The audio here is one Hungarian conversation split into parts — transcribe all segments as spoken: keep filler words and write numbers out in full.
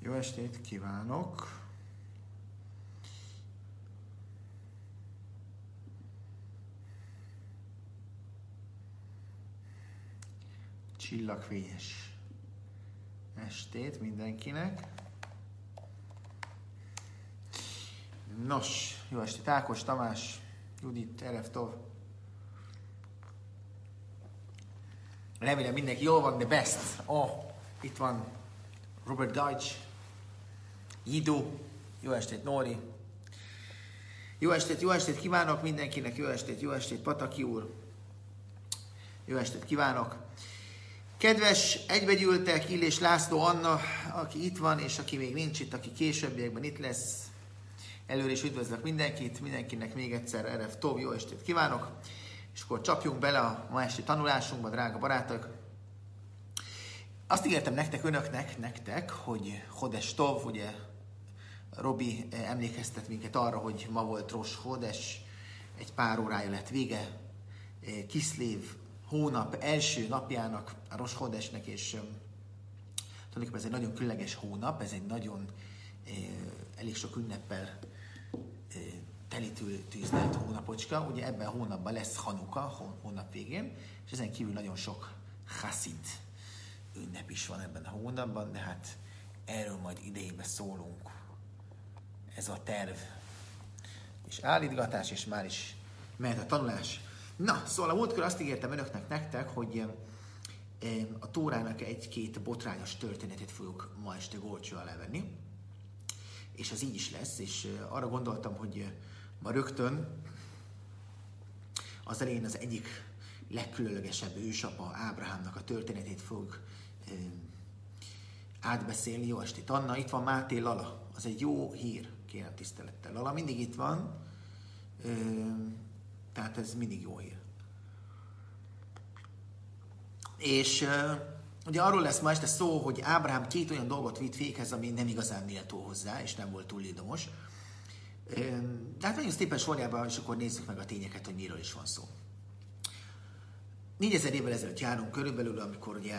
Jó estét kívánok! Csillagfényes estét mindenkinek! Nos, jó estét Ákos, Tamás, Judit, Ereftov. Remélem mindenki jól van, de best. Oh, itt van Robert Deutsch, Ido, jó estét Nóri. Jó estét, jó estét kívánok mindenkinek, jó estét, jó estét Pataki úr. Jó estét kívánok. Kedves egybegyűltek, Illés László, Anna, aki itt van, és aki még nincs itt, aki későbbiekben itt lesz. Előre is üdvözlök mindenkit, mindenkinek még egyszer Erev Tov, jó estét kívánok. És akkor csapjunk bele a ma esti tanulásunkba, drága barátok. Azt ígértem nektek, önöknek, nektek, hogy Hodes Tov, ugye Robi emlékeztet minket arra, hogy ma volt Rosh Hodes, egy pár órája lett vége, Kiszlév hónap első napjának, a Rosh Hodesnek, és tulajdonképpen ez egy nagyon különleges hónap, ez egy nagyon elég sok ünneppel telítő tűzlelt hónapocska. Ugye ebben a hónapban lesz Hanuka, hónap végén, és ezen kívül nagyon sok Hasid ünnep is van ebben a hónapban, de hát erről majd idejében szólunk. Ez a terv és állítgatás, és már is mehet a tanulás. Na, szóval a múltkor azt ígértem önöknek, nektek, hogy a Tórának egy-két botrányos történetét fogjuk ma este gólcső alá venni, és az így is lesz, és arra gondoltam, hogy ma rögtön az elején az egyik legkülönlegesebb ősapa Ábrahámnak a történetét fog ö, átbeszélni. Jó estét, Anna, itt van Máté, Lala, az egy jó hír, kérem tisztelettel. Lala mindig itt van, ö, tehát ez mindig jó hír. És ö, ugye arról lesz ma este szó, hogy Ábrahám két olyan dolgot vitt véghez, ami nem igazán méltó hozzá, és nem volt túl ildomos. De hát nagyon szépen sorjában, és akkor nézzük meg a tényeket, hogy miről is van szó. négyezer évvel ezelőtt járunk körülbelül, amikor ugye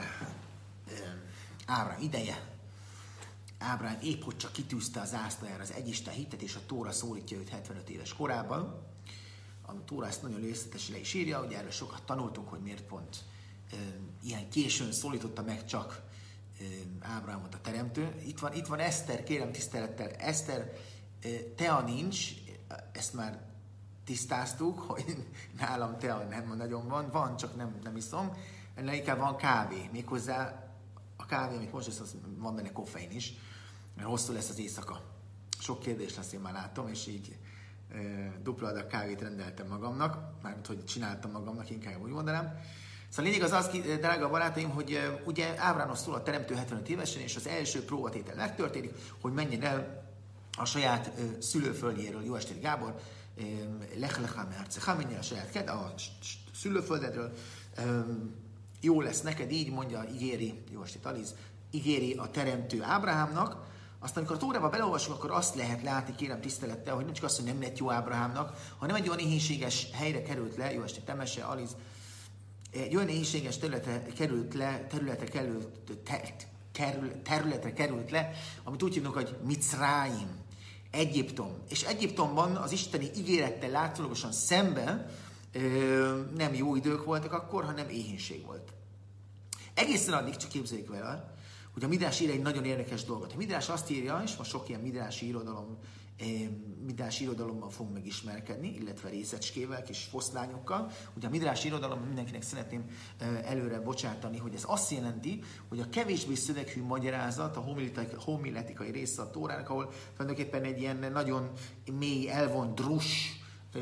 Ábrahám ideje, Ábrahám épp hogy csak kitűzte az zászlajára az egyisten hitet, és a Tóra szólítja őt hetvenöt éves korában. A Tóra ezt nagyon részletesen le is írja, ugye erről sokat tanultunk, hogy miért pont e, ilyen későn szólította meg csak e, Ábrahámot a teremtő. Itt van, itt van Eszter, kérem tisztelettel, Eszter, e, tea nincs, ezt már tisztáztuk, hogy nálam tea nem nagyon van, van, csak nem, nem iszom, ennél inkább van kávé, méghozzá a kávé, amit most iszom, van benne koffein is, mert hosszú lesz az éjszaka. Sok kérdés lesz, én már látom, és így e, dupla adag kávét rendeltem magamnak, mármint, hogy csináltam magamnak, inkább úgy mondanám. Szóval lényeg az az, drága barátaim, hogy e, ugye Ábrahámhoz szól a teremtő hetvenöt évesen, és az első próbatétel megtörténik, hogy menjen el a saját e, szülőföldjéről. Jó estét, Gábor! Lech lecha me'artzecha, menjen a saját ked, a szülőföldedről. E, jó lesz neked, így mondja, ígéri, jó estét, Aliz, ígéri a teremtő Ábrahámnak. Aztán, amikor a Tórába beleolvasunk, akkor azt lehet látni, kérem tisztelettel, hogy nem csak azt, hogy nem lett jó Ábrahámnak, hanem egy olyan nehézséges helyre került le, jó estét, Temese, Aliz, egy olyan nehézséges területre került le, területre került, ter, kerül, területre került le, amit úgy hívnak, hogy Micráim, Egyiptom. És Egyiptomban az isteni ígérettel látszólagosan szemben ö, nem jó idők voltak akkor, hanem éhínség volt. Egészen addig, csak képzeljük vele, hogy a Midrás ír egy nagyon érdekes dolgot. A Midrás azt írja, és most sok ilyen midrási irodalom, eh, midrási irodalomban fogunk megismerkedni, illetve részecskével, kis foszlányokkal. Ugye a midrási irodalom mindenkinek szeretném eh, előre bocsátani, hogy ez azt jelenti, hogy a kevésbé szöveghű magyarázat, a homiletikai, homiletikai része a Tórának, ahol tulajdonképpen egy ilyen nagyon mély, elvont, drus, eh,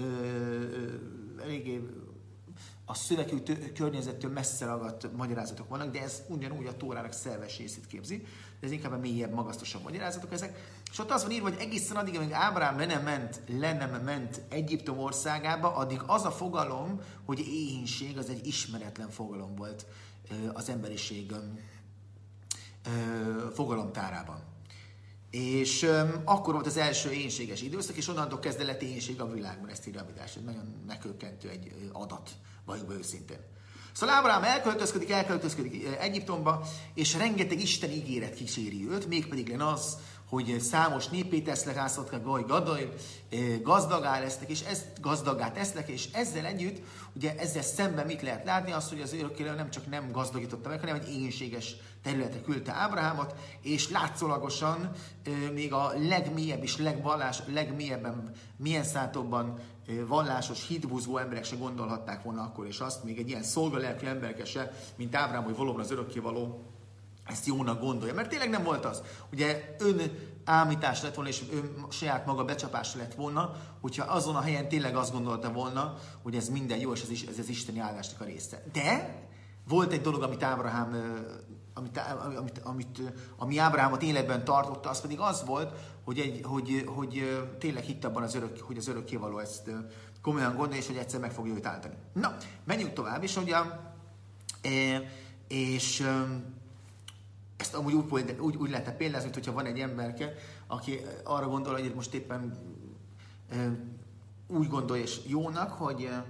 eléggé a szövegű környezettől messze ragadt magyarázatok vannak, de ez ugyanúgy a Tórának szerves részét képzi. De ez inkább a mélyebb, magasztosabb magyarázatok ezek. És ott az van írva, hogy egészen addig, amíg Ábrahám le nem ment, le nem ment Egyiptom országába, addig az a fogalom, hogy éhínség, az egy ismeretlen fogalom volt az emberiség fogalomtárában. És um, akkor volt az első éhínséges időszak, és onnantól kezdve lett éhínség a világban, ezt írja a Midrás. Ez nagyon megkökkentő egy adat, valljuk be őszintén. Szóval Ábrahám elköltözködik, elköltözködik Egyiptomba, és rengeteg Isten ígéret kíséri őt, mégpedig lenne az, hogy számos népé teszlek, ászotka, gaj, gadaj, gazdagá lesznek, és ezt gazdagá teszlek, és ezzel együtt, ugye ezzel szemben mit lehet látni? Azt, hogy az örökkévaló nem csak nem gazdagította meg, hanem egy éhénységes területre küldte Ábrahámot, és látszólagosan még a legmélyebb és legvallás, legmélyebben, milyen szátokban vallásos, hitbúzgó emberek se gondolhatták volna akkor, és azt még egy ilyen szolgalelkű emberek se, mint Ábrahám, hogy valóban az örökkévaló ezt jónak gondolja. Mert tényleg nem volt az. Ugye ön ámítás lett volna, és ön saját maga becsapása lett volna, hogyha azon a helyen tényleg azt gondolta volna, hogy ez minden jó, és ez, is, ez az isteni áldásnak a része. De volt egy dolog, amit Ábrahám, amit, amit, amit, ami Ábrahámot életben tartotta, az pedig az volt, hogy, egy, hogy, hogy tényleg hitt abban, az örök, hogy az örökkévaló ezt komolyan gondolja, és hogy egyszer meg fogja őt állítani. Na, menjünk tovább, és ugye, és ezt amúgy úgy, úgy, úgy lehetne példázni, hogyha van egy emberke, aki arra gondol, hogy most éppen e, úgy gondolja és jónak, hogy e,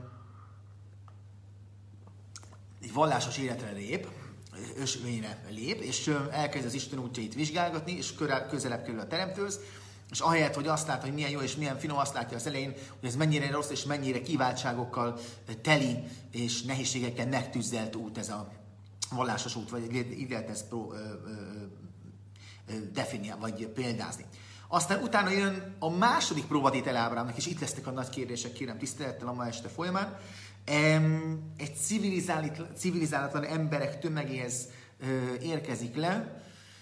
egy vallásos életre lép, ösvényre lép, és e, elkezd az Isten útjait vizsgálgatni, és közelebb kerül a Teremtőhöz, és ahelyett, hogy azt lát, hogy milyen jó és milyen finom, azt látja az elején, hogy ez mennyire rossz és mennyire kiváltságokkal teli és nehézségekkel megtűzzelt út ez a vallásos út, vagy így lehet ezt pro, ö, ö, definiálni, vagy példázni. Aztán utána jön a második próbatétel Ábrahámnak, és itt lesznek a nagy kérdések, kérem tisztelettel a ma este folyamán. Egy civilizálatlan, civilizálatlan emberek tömegéhez ö, érkezik le,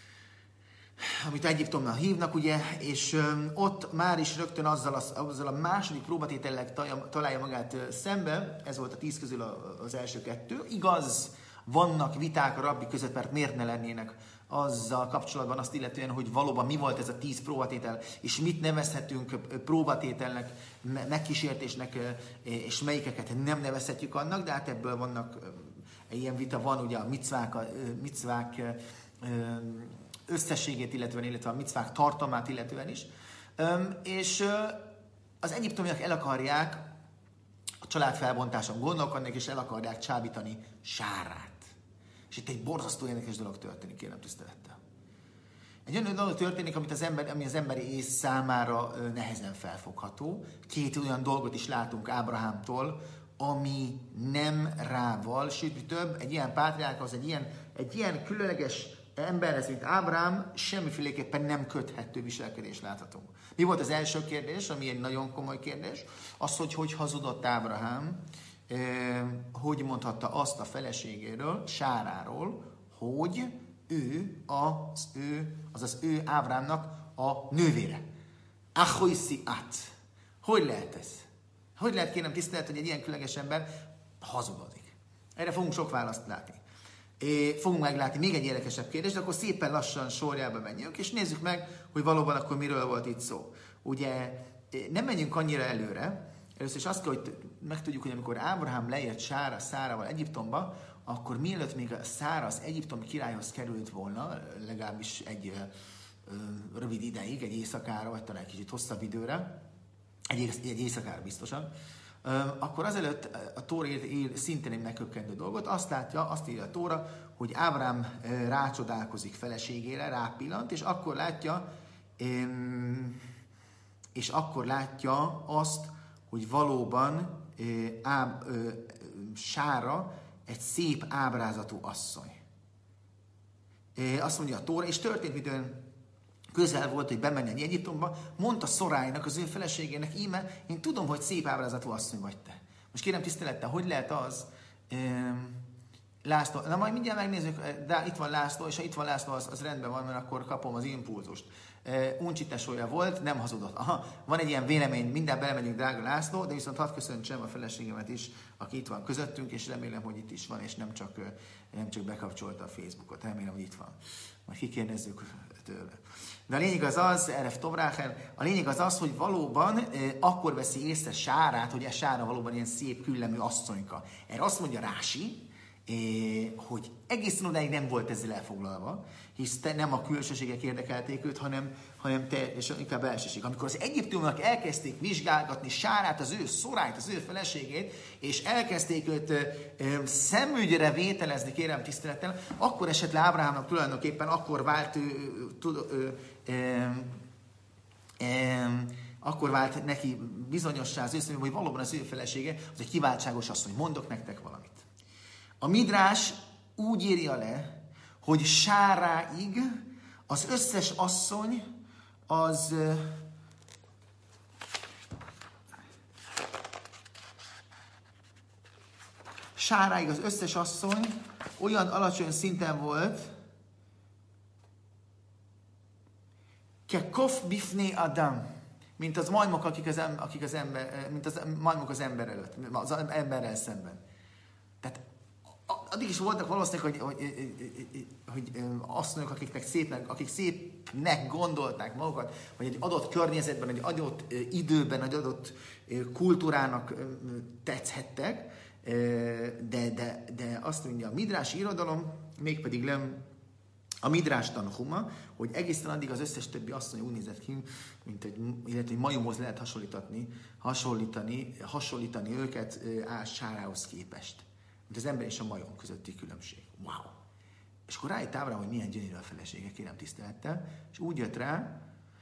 amit Egyiptomnál hívnak, ugye, és ö, ott már is rögtön azzal a, azzal a második próbatétellel találja magát szembe, ez volt a tíz közül az első kettő. Igaz, vannak viták a rabbi között, mert miért ne lennének azzal kapcsolatban azt illetően, hogy valóban mi volt ez a tíz próbatétel, és mit nevezhetünk próbatételnek, megkísértésnek, és melyikeket nem nevezhetjük annak, de hát ebből vannak, ilyen vita van, ugye a micvák, a micvák összességét illetően, illetve a micvák tartalmát illetően is. És az egyiptomiak el akarják a családfelbontáson gondolkodnak, és el akarják csábítani Sárát. És itt egy borzasztó érdekes dolog történik, kérem tisztelettel. Egy olyan dolog történik, amit az ember, ami az emberi ész számára nehezen felfogható. Két olyan dolgot is látunk Ábrahámtól, ami nem rával, sőt több, egy ilyen pátriárkához, egy ilyen, egy ilyen különleges emberhez, mint Ábrahám, semmiféleképpen nem köthető viselkedés láthatunk. Mi volt az első kérdés, ami egy nagyon komoly kérdés? Az, hogy hogy hazudott Ábrahám, eh, hogy mondhatta azt a feleségéről, Sáráról, hogy ő az ő, azaz ő Ábrahámnak a nővére. Ahoiszi át. Hogy lehet ez? Hogy lehet, kérem tisztelet, hogy egy ilyen különleges ember hazudozik? Erre fogunk sok választ látni. É, fogunk meglátni még egy érdekesebb kérdést, de akkor szépen lassan sorjába menjünk, és nézzük meg, hogy valóban akkor miről volt itt szó. Ugye nem menjünk annyira előre, először is azt kell, hogy megtudjuk, hogy amikor Ábrahám leért Sára Szárával Egyiptomba, akkor mielőtt még a Szára az egyiptomi királyhoz került volna, legalábbis egy ö, rövid ideig, egy éjszakára, vagy talán egy kicsit hosszabb időre, egy, egy éjszakára biztosan, ö, akkor azelőtt a Tóra ír, ír szintén egy megkökkentő dolgot, azt látja, azt írja a Tóra, hogy Ábrahám rácsodálkozik feleségére, rápillant, és akkor látja, öm, és akkor látja azt, hogy valóban ö, áb, ö, Sára egy szép ábrázatú asszony. Ö, azt mondja a Tóra, és történt, midőn közel volt, hogy bemenjen Egyiptomba, mondta Szorájnak, az ő feleségének, íme, én tudom, hogy szép ábrázatú asszony vagy te. Most kérem tisztelettel, hogy lehet az, ö, László, na majd mindjárt megnézzük, de itt van László, és ha itt van László, az, az rendben van, mert akkor kapom az impulzust. Uh, Uncsi tesója volt, nem hazudott. Aha, van egy ilyen vélemény, mindjárt belemegyünk, drága László, de viszont hadd köszöntsem a feleségemet is, aki itt van közöttünk, és remélem, hogy itt is van, és nem csak, nem csak bekapcsolta a Facebookot. Remélem, hogy itt van. Majd kikérdezzük tőle. De a lényeg az az, Eref Tovrácher, a lényeg az az, hogy valóban eh, akkor veszi észre Sárát, hogy ez Sára valóban ilyen szép, küllemű asszonyka. Erre azt mondja Rási, hogy egészen odáig nem volt ezzel elfoglalva, hisz te nem a külsőségek érdekelték őt, hanem, hanem te, és inkább belsőség. Amikor az egyiptomiak elkezdték vizsgálgatni Sárát, az ő Szorájt, az ő feleségét, és elkezdték őt ö, ö, szemügyre vételezni, kérem tisztelettel, akkor esett le Ábrahámnak tulajdonképpen, akkor vált ő, tud, ö, ö, ö, akkor vált neki bizonyossá az ő szemében, hogy valóban az ő felesége, az egy kiváltságos asszony. Mondok nektek valamit. A Midrás úgy írja le, hogy Sáráig az összes asszony az Sáráig az összes asszony olyan alacsony szinten volt, ke kof bifné Adam, mint az majmok, akik az, em, akik az ember, mint az majmok az ember előtt, az emberrel szemben. Tehát addig is voltak valószínűleg, hogy, hogy, hogy, hogy asszonyok, akiknek szépnek, akik szépnek gondolták magukat, hogy egy adott környezetben, egy adott időben, egy adott kultúrának tetszhettek, de, de, de azt mondja a midrási irodalom, mégpedig nem a Midrás Tanhuma, hogy egészen addig az összes többi asszony úgy nézett ki, mint egy, illetve egy majomhoz lehet hasonlítani, hasonlítani, hasonlítani őket Sárához képest. Mint az ember és a majom közötti különbség. Wow! És akkor rájött Ábrahám, hogy milyen gyönyörű a felesége, kérem tisztelettel, és úgy jött rá,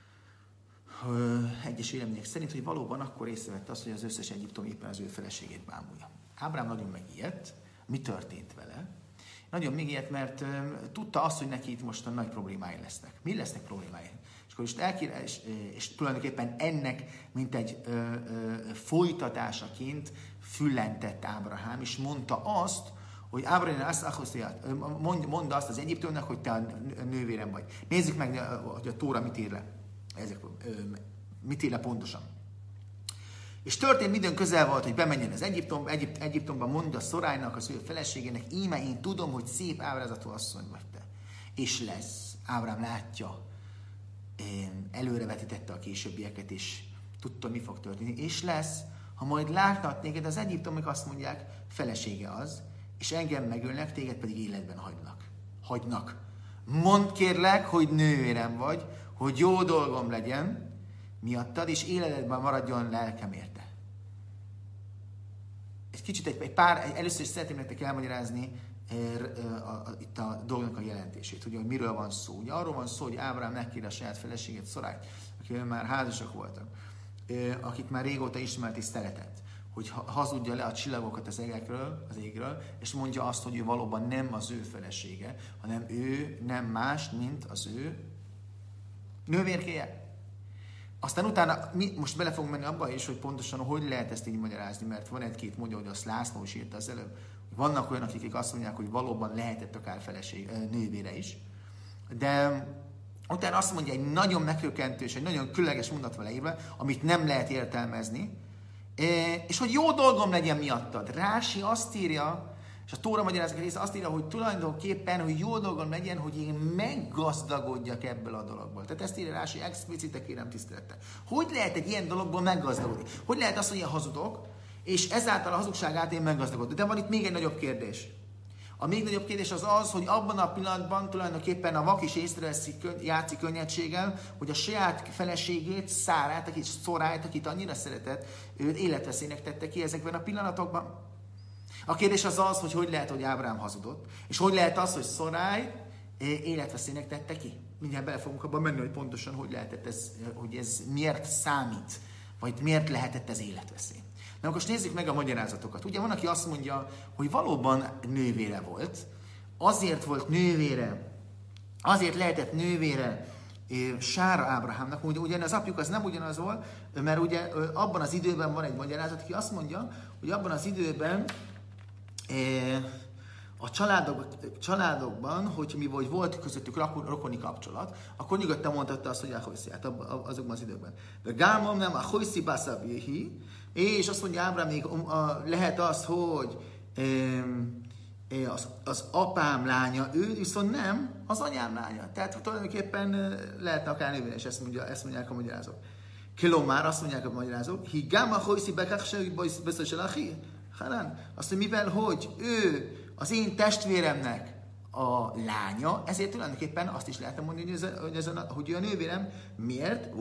egyes vélemények szerint, hogy valóban akkor észrevette azt, hogy az összes egyiptom éppen az ő feleségét bámulja. Ábrahám nagyon megijedt. Mi történt vele? Nagyon megijedt, mert um, tudta azt, hogy neki itt most a nagy problémái lesznek. Mi lesznek problémái? És akkor is elkér, és, és tulajdonképpen ennek, mint egy ö, ö, folytatásaként füllentett Ábrahám, és mondta azt, hogy Ábrahám azt mond, mondta azt az egyiptomnak, hogy te a nővérem vagy. Nézzük meg, hogy a Tóra mit ír le. Ezek, ö, mit ír le pontosan. És történt, midőn közel volt, hogy bemenjen az Egyiptom, Egyip, Egyiptomban, mondja Szorájnak, az ő feleségének, íme én tudom, hogy szép ábrázatú asszony vagy te. És lesz. Ábrahám látja, előrevetítette a későbbieket, és tudta, mi fog történni. És lesz, ha majd látnak téged, az egyiptomok azt mondják, felesége az, és engem megölnek, téged pedig életben hagynak. Hagynak. Mondd kérlek, hogy nővérem vagy, hogy jó dolgom legyen miattad, és életedben maradjon lelkem érte. Egy kicsit, egy, egy pár, először is szeretném nektek elmagyarázni e, e, a, a, itt a dolgnak a jelentését, ugye, hogy miről van szó. Ugye arról van szó, hogy Ábrahám megkér a saját feleségét, Szorájt, akivel már házasak voltak, e, akit már régóta ismert és szeretett, hogy hazudja le a csillagokat az égekről, az égről, és mondja azt, hogy ő valóban nem az ő felesége, hanem ő nem más, mint az ő nővérkéje. Aztán utána, mi most bele fogunk menni abba is, hogy pontosan hogy lehet ezt így magyarázni, mert van egy-két mondja, hogy azt László is írta az előbb, hogy vannak olyanok, akik azt mondják, hogy valóban lehetett akár feleség, nővére is. De utána azt mondja, egy nagyon meghökkentő és egy nagyon különleges mondat vele írva, amit nem lehet értelmezni, és hogy jó dolgom legyen miattad. Rási azt írja, és a Tóra magyarázat része azt írja, hogy tulajdonképpen, hogy jó dolgom legyen, hogy én meggazdagodjak ebből a dologból. Tehát ezt írja Rási explicite, kérem tisztelettel. Hogy lehet egy ilyen dologból meggazdagodni? Hogy lehet az, hogy én hazudok, és ezáltal a hazugság által én meggazdagodok? De van itt még egy nagyobb kérdés. A még nagyobb kérdés az az, hogy abban a pillanatban tulajdonképpen a vak is észreveszi, játszik könnyedséggel, hogy a saját feleségét, Szárát, akit Szorájt, akit annyira szeretett, őt életveszélynek tette ki ezekben a pillanatokban. A kérdés az az, hogy hogy lehet, hogy Ábrahám hazudott, és hogy lehet az, hogy Szoráj életveszélynek tette ki. Mindjárt bele fogunk abban menni, hogy pontosan hogy lehetett ez, hogy ez miért számít, vagy miért lehetett ez életveszély. Na most nézzük meg a magyarázatokat. Ugye van, aki azt mondja, hogy valóban nővére volt, azért volt nővére, azért lehetett nővére Sára Ábrahámnak, ugye, ugye az apjuk az nem ugyanaz volt, mert ugye abban az időben van egy magyarázat, aki azt mondja, hogy abban az időben a családok, családokban, hogy mi vagy volt közöttük rokoni kapcsolat, akkor nyugodtan mondhatta azt, hogy elhojszját azokban az időkben. De Gámom nem a hojszi baszabihi, és azt mondja Ábrám, még lehet az, hogy az, az apám lánya, ő viszont nem, az anyám lánya. Tehát tulajdonképpen lehetne akár nővére, és ezt, mondja, ezt mondják a magyarázók. Kilomár, azt mondják a magyarázók, hi gáma hojszi bekák se, biztos elachi. Azt mondja, mivel hogy ő az én testvéremnek a lánya, ezért tulajdonképpen azt is lehetne mondani, hogy, ez a, hogy, ez a, hogy a nővérem miért?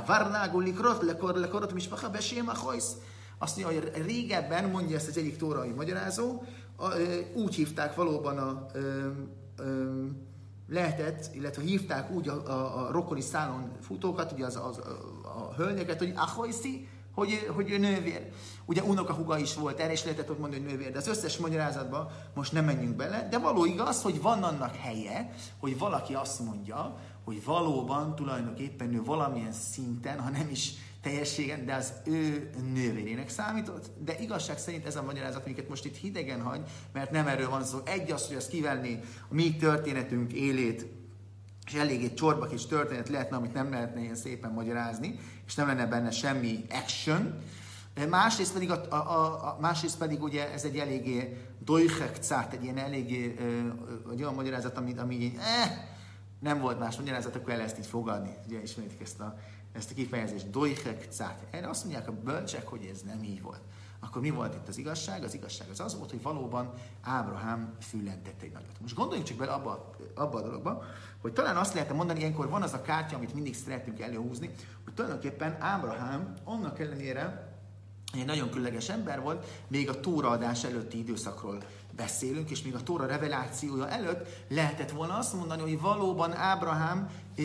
Azt mondja, hogy régebben, mondja ezt az egyik tórai magyarázó, úgy hívták valóban a, ö, ö, lehetett, illetve hívták úgy a, a, a rokoni szálon futókat, ugye az, az, a, a hölgyeket, hogy ahojszi, hogy, hogy ő nővér. Ugye unokahuga is volt, erre is lehetett mondani, hogy nővér, de az összes magyarázatban most nem menjünk bele, de való igaz, hogy van annak helye, hogy valaki azt mondja, hogy valóban tulajdonképpen ő valamilyen szinten, ha nem is teljességen, de az ő nővérének számított, de igazság szerint ez a magyarázat minket most itt hidegen hagy, mert nem erről van szó. Egy az, hogy az kivenni a mi történetünk élét, és eléggé csorba kis történet lehetne, amit nem lehetne ilyen szépen magyarázni, és nem lenne benne semmi action. Másrészt pedig, a, a, a, a, másrészt pedig ugye ez egy eléggé doichekcát, egy ilyen eléggé ö, egy olyan magyarázat, ami, ami így, eh, nem volt más magyarázat, akkor el ezt így fogadni. Ugye ismerik ezt a, ezt a kifejezést, doichekcát. Erre azt mondják a bölcsek, hogy ez nem így volt. Akkor mi volt itt az igazság? Az igazság az az volt, hogy valóban Ábrahám füllentett egy nagyot. Most gondoljunk csak bele abba, abba a dologba, hogy talán azt lehetne mondani, ilyenkor van az a kártya, amit mindig szeretünk előhúzni, hogy tulajdonképpen Ábrahám annak ellenére egy nagyon különleges ember volt, még a tóraadás előtti időszakról beszélünk, és még a tóra revelációja előtt lehetett volna azt mondani, hogy valóban Ábrahám ö,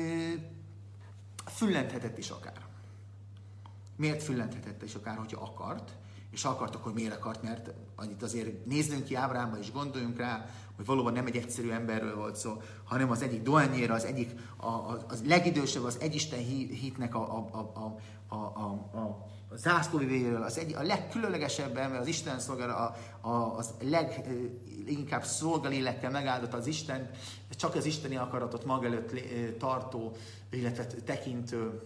füllenthetett is akár. Miért füllenthetett is akár, hogyha akart? És ha akart, akkor miért akart? Mert annyit azért nézzünk ki Ábrahámba, és gondoljunk rá, hogy valóban nem egy egyszerű emberről volt szó, hanem az egyik dohányéra, az egyik, a, a, az legidősebb, az egyisten hitnek a, a, a, a, a, a a zászlóvivőjéről, az egy, a legkülönlegesebb ember, az Isten szolgál, a, a, az leginkább szolgalélekkel megáldott az Isten, csak az isteni akaratot maga előtt tartó, illetve tekintő,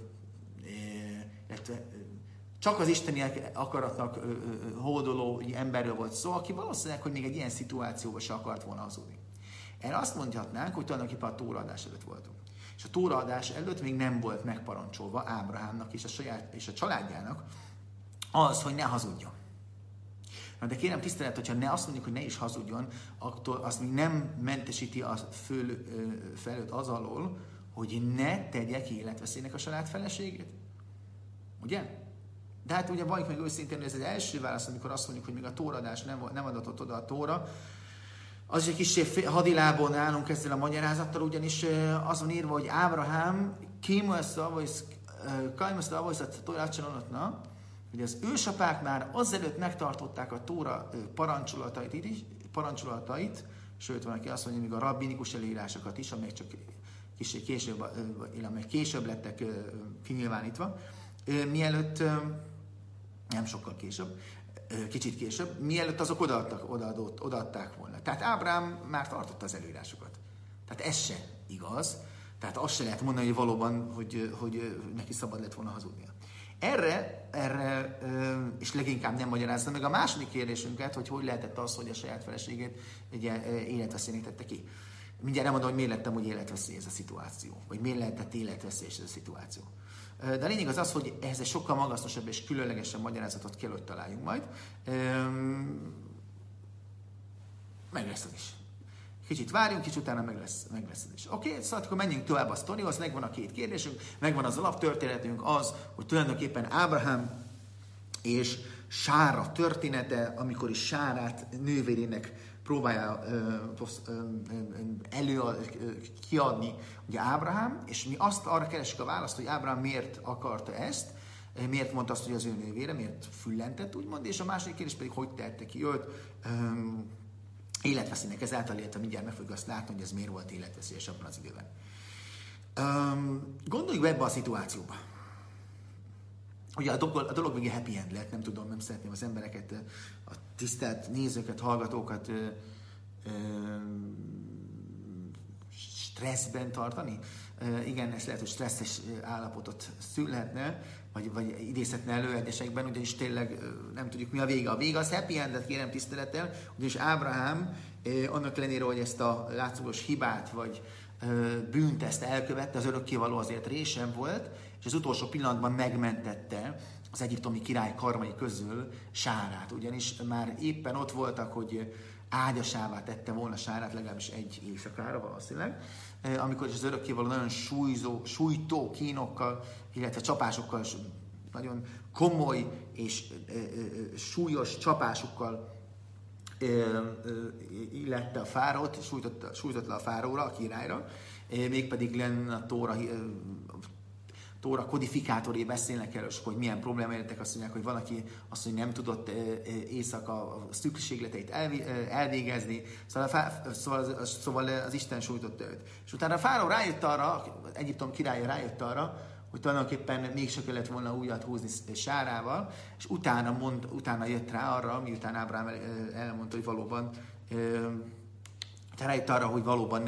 illetve csak az isteni akaratnak hódoló emberről volt szó, aki valószínűleg, hogy még egy ilyen szituációban se akart volna hazudni. Erre azt mondhatnánk, hogy tulajdonképpen a tóraadás előtt voltunk. És a tóraadás előtt még nem volt megparancsolva Ábrahámnak és a, saját, és a családjának az, hogy ne hazudjon. Na de kérem tisztelet, hogyha ne azt mondjuk, hogy ne is hazudjon, akkor azt még nem mentesíti a föl, felőtt az alól, hogy ne tegye ki életveszélynek a saját feleségét. Ugye? De hát ugye valljuk meg őszintén, hogy ez az első válasz, amikor azt mondjuk, hogy még a tóraadás nem, nem adatott oda a tóra, az is egy kis hadilábon állunk ezzel a magyarázattal, ugyanis az van írva, hogy Ábrahám kaimuszta avoizat tórácsalonatna, hogy az ősapák már azelőtt megtartották a tóra parancsolatait, parancsolatait, sőt van, aki azt mondja, még a rabbinikus előírásokat is, amelyek csak kicsit később, amelyek később lettek kinyilvánítva, mielőtt, nem sokkal később, kicsit később, mielőtt azok odaadtak, odaadott, odaadták volna. Tehát Ábrahám már tartotta az előírásokat. Tehát ez se igaz. Tehát azt se lehet mondani, hogy valóban, hogy, hogy neki szabad lett volna hazudnia. Erre, erre, és leginkább nem magyarázza meg a második kérdésünket, hogy hogy lehetett az, hogy a saját feleségét ugye, életveszélynek tette ki. Mindjárt nem mondom, hogy miért lettem úgy életveszély ez a szituáció, vagy miért lehetett életveszélyes ez a szituáció. De a lényeg az az, hogy ehhez egy sokkal magasztosabb és különlegesebb magyarázatot kell, hogy találjunk majd. Meg lesz az is. Kicsit várjunk, kicsit utána meg lesz, meg lesz az is. Oké, okay? Szóval akkor menjünk tovább a sztorihoz, megvan a két kérdésünk, megvan az alaptörténetünk az, hogy tulajdonképpen Ábrahám és Sára története, amikor is Sárát nővérének próbálja ö, ö, elő ö, kiadni ugye Ábrahám, és mi azt arra keresünk a választ, hogy Ábrahám miért akarta ezt, miért mondta azt, hogy az ő nővére, miért füllentett, úgymond, és a második kérdés pedig, hogy tette ki őt ö, életveszélynek ezáltal, illetve mindjárt meg fogjuk azt látni, hogy ez miért volt életveszélyes abban az időben. Ö, gondoljuk be ebbe a szituációba. Ugye a dolog, a dolog még happy end lett, nem tudom, nem szeretném az embereket, a tisztelt nézőket, hallgatókat ö, ö, stresszben tartani. Ö, igen, ez lehet, hogy stresszes állapotot szülhetne, vagy, vagy idézhetne elő egyesekben, ugyanis tényleg nem tudjuk, mi a vége. A vége az happy endet, kérem tisztelettel, ugyanis Ábrahám ö, annak ellenére, hogy ezt a látszólagos hibát, vagy ö, bűnt ezt elkövette, az örökkévaló azért résem volt, és az utolsó pillanatban megmentette az egyiptomi király karmai közül Sárát. Ugyanis már éppen ott voltak, hogy ágyasává tette volna Sárát legalábbis egy éjszakára valószínűleg, amikor is az örökkévaló nagyon súlyzó, sújtó kínokkal, illetve csapásokkal, nagyon komoly és ö, ö, súlyos csapásukkal ö, ö, illette a fáraót, sújtotta, sújtott le a fáraóra, a királyra, mégpedig lenne a Tóra, Tóra kodifikátorai beszélnek erről, hogy milyen probléma értek, azt mondják, hogy van, aki azt mondja, nem tudott éjszaka a szükségleteit elvégezni, szóval, a, szóval, szóval az Isten sújtotta őt. És utána a fáraó rájött arra, Egyiptom királya rájött arra, hogy tulajdonképpen mégse kellett volna újat húzni Sárával, és utána, mond, utána jött rá arra, miután Ábrahám elmondta, hogy valóban rájött arra, hogy valóban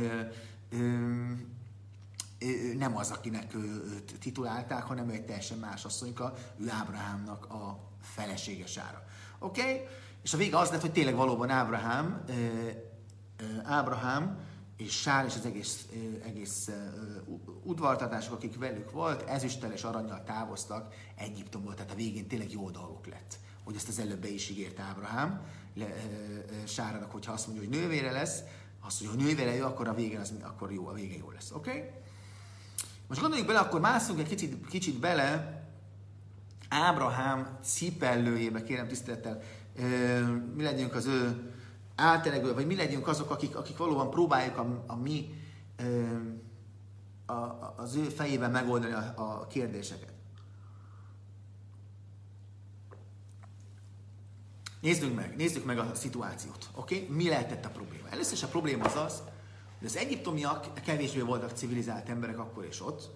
nem az, akinek őt titulálták, hanem egy teljesen más asszonyka, ő Ábrahámnak a felesége Sára. Oké? Okay? És a vége az lett, hogy tényleg valóban Ábrahám, Ábrahám és Sár és az egész, egész udvartatások, akik velük volt, ezüsttel és arannyal távoztak Egyiptomból, tehát a végén tényleg jó dolgok lett. Hogy ezt az előbb be is ígért Ábrahám Sárának, hogyha azt mondja, hogy nővére lesz, azt mondja, hogy nővére jó, akkor a végén az, akkor jó, a vége jó lesz. Oké? Okay? Most gondoljuk bele, akkor mászunk egy kicsit, kicsit bele Ábrahám cipellőjébe, kérem tisztelettel, mi legyünk az ő áltelegő, vagy mi legyünk azok, akik, akik valóban próbáljuk a, a mi, a, a, az ő fejében megoldani a, a kérdéseket. Nézzük meg, nézzük meg a szituációt. Oké? Okay? Mi lehetett a probléma? Először is a probléma az az, hogy az egyiptomiak kevésbé voltak civilizált emberek akkor és ott,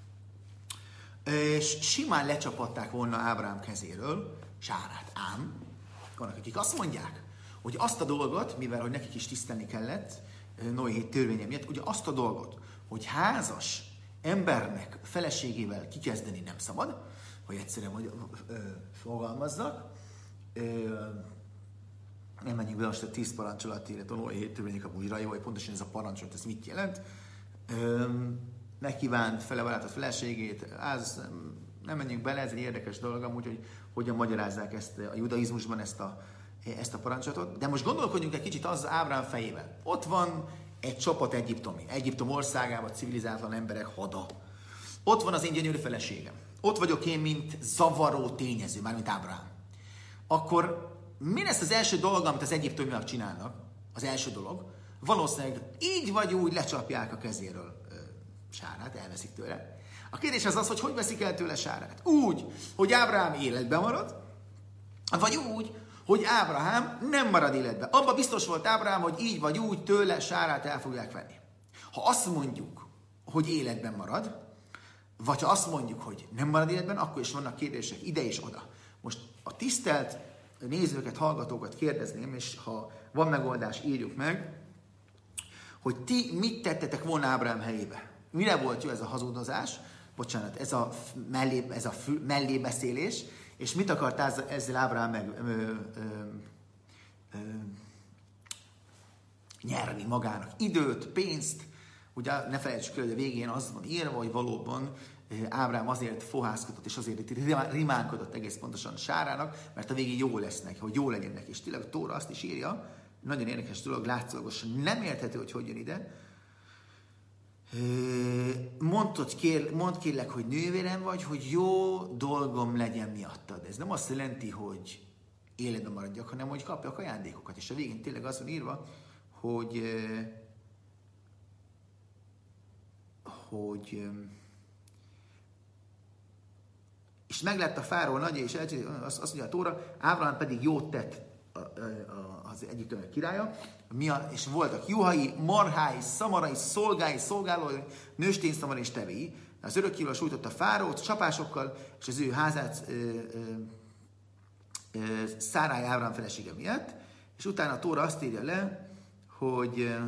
és simán lecsapatták volna Ábrahám kezéről Sárát. Ám vannak, akik azt mondják, hogy azt a dolgot, mivel hogy nekik is tisztelni kellett, Noé hét törvénye miatt, ugye azt a dolgot, hogy házas embernek feleségével kikezdeni nem szabad, hogy egyszerűen hogy, ö, fogalmazzak, ö, nem menjünk be most a tíz parancsolat, illetve a Noé hét törvények a újra, jó, hogy pontosan ez a parancsolat, ez mit jelent. Ö, megkívánt felebarált a feleségét, az, nem menjünk bele, ez egy érdekes dolog amúgy, hogy hogyan magyarázzák ezt a judaizmusban ezt a, ezt a parancsolatot. De most gondolkodjunk egy kicsit az Ábrahám fejével. Ott van egy csapat egyiptomi, Egyiptom országában civilizátlan emberek hada. Ott van az én gyönyörű feleségem. Ott vagyok én, mint zavaró tényező, mármint Ábrahám. Akkor mi lesz az első dolog, amit az egyiptomiak csinálnak? Az első dolog. Valószínűleg így vagy úgy lecsapják a kezéről Sárát, elveszik tőle. A kérdés az az, hogy hogy veszik el tőle Sárát? Úgy, hogy Ábrahám életben marad, vagy úgy, hogy Ábrahám nem marad életben. Abba biztos volt Ábrahám, hogy így vagy úgy tőle Sárát el fogják venni. Ha azt mondjuk, hogy életben marad, vagy ha azt mondjuk, hogy nem marad életben, akkor is vannak kérdések ide és oda. Most a tisztelt nézőket, hallgatókat kérdezném, és ha van megoldás, írjuk meg, hogy ti mit tettetek volna Ábrahám helyébe? Mire volt jó ez a hazudozás? Bocsánat, ez a, mellé, ez a fü, mellébeszélés, és mit akart ezzel Ábrahám meg ö, ö, ö, nyerni magának? Időt, pénzt, ugye ne felejtsük el, hogy a végén az van írva, hogy valóban Ábrahám azért fohászkodott, és azért rimánkodott egész pontosan Sárának, mert a végén jó lesz neki, hogy jó legyen neki. És tényleg a Tóra azt is írja, nagyon érdekes dolog, látszólagos, nem érthető, hogy hogy jön ide. Mondd, hogy kér, mondd kérlek, hogy nővérem vagy, hogy jó dolgom legyen miattad. Ez nem azt jelenti, hogy életben maradjak, hanem hogy kapjak ajándékokat. És a végén tényleg az van írva, hogy hogy és meglátta Fáraó nagyja, és azt, azt mondja a Tóra, Ábrahám pedig jót tett az egyiptomi királya, és voltak juhai, marhái, szamarai, szolgái, szolgálói, nőstényszamar és tevéi. Az örökkévaló sújtotta Fáraót csapásokkal, és az ő házát ö, ö, ö, Szárály Ábrahám felesége miatt, és utána a Tóra azt írja le, hogy, ö,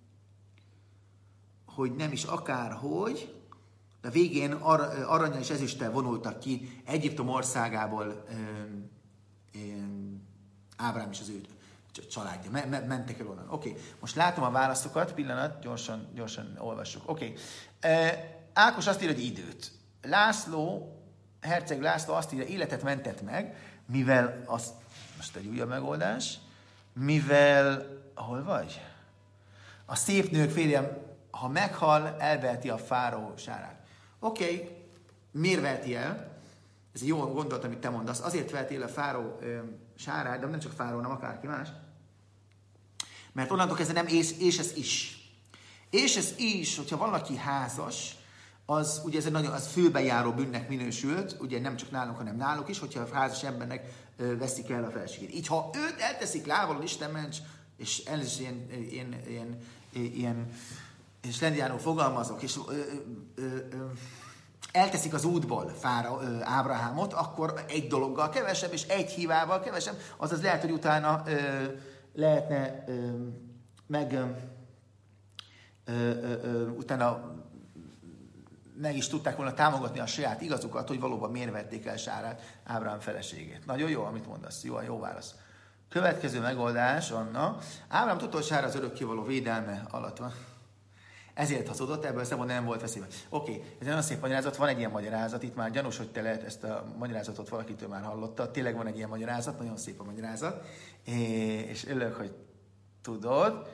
hogy nem is akárhogy, a végén ar- aranyal és ezüsttel vonultak ki Egyiptom országából ö, ö, Ábrahám és az ő családja. Me- me- mentek el onnan. Oké, okay. Most látom a válaszokat, pillanat, gyorsan, gyorsan olvassuk. Oké. Okay. Ákos azt írja, hogy időt. László, herceg László azt írja, életet mentett meg, mivel az, most egy újabb megoldás, mivel, hol vagy? A szép nők férjem, ha meghal, elveheti a fáró sárát. Oké, okay. Miért veheti el? Ez egy jó gondolat, amit te mondasz. Azért veheti el a fáró ö, sárát, de nem csak fáró, nem akárki más. Mert onnantól kezdve nem és, és ez is. És ez is, hogyha valaki házas, az ugye ez egy nagyon, az főbejáró bűnnek minősült, ugye nem csak nálunk, hanem náluk is, hogyha a házas embernek ö, veszik el a feleségét. Így ha őt elteszik lábalól, Isten ments, és el is ilyen, ilyen, ilyen, ilyen és lengyárul fogalmazok, és ö, ö, ö, elteszik az útból Fára, ö, Ábrahámot, akkor egy dologgal kevesebb, és egy hívával kevesebb, azaz lehet, hogy utána ö, lehetne ö, meg ö, ö, ö, utána meg is tudták volna támogatni a saját igazukat, hogy valóban miért vették el Sárát, Ábrahám feleségét. Nagyon jó, amit mondasz. Jó, jó válasz. Következő megoldás, Anna. Ábrahám tudta, hogy Sára az örökkévaló védelme alatt van. Ezért hazudott, ebből szemben nem volt veszélyben. Oké, okay, ez egy nagyon szép magyarázat, van egy ilyen magyarázat, itt már gyanús, hogy te lehet ezt a magyarázatot valakitől már hallotta. Tényleg van egy ilyen magyarázat, nagyon szép a magyarázat, és örülök, hogy tudod.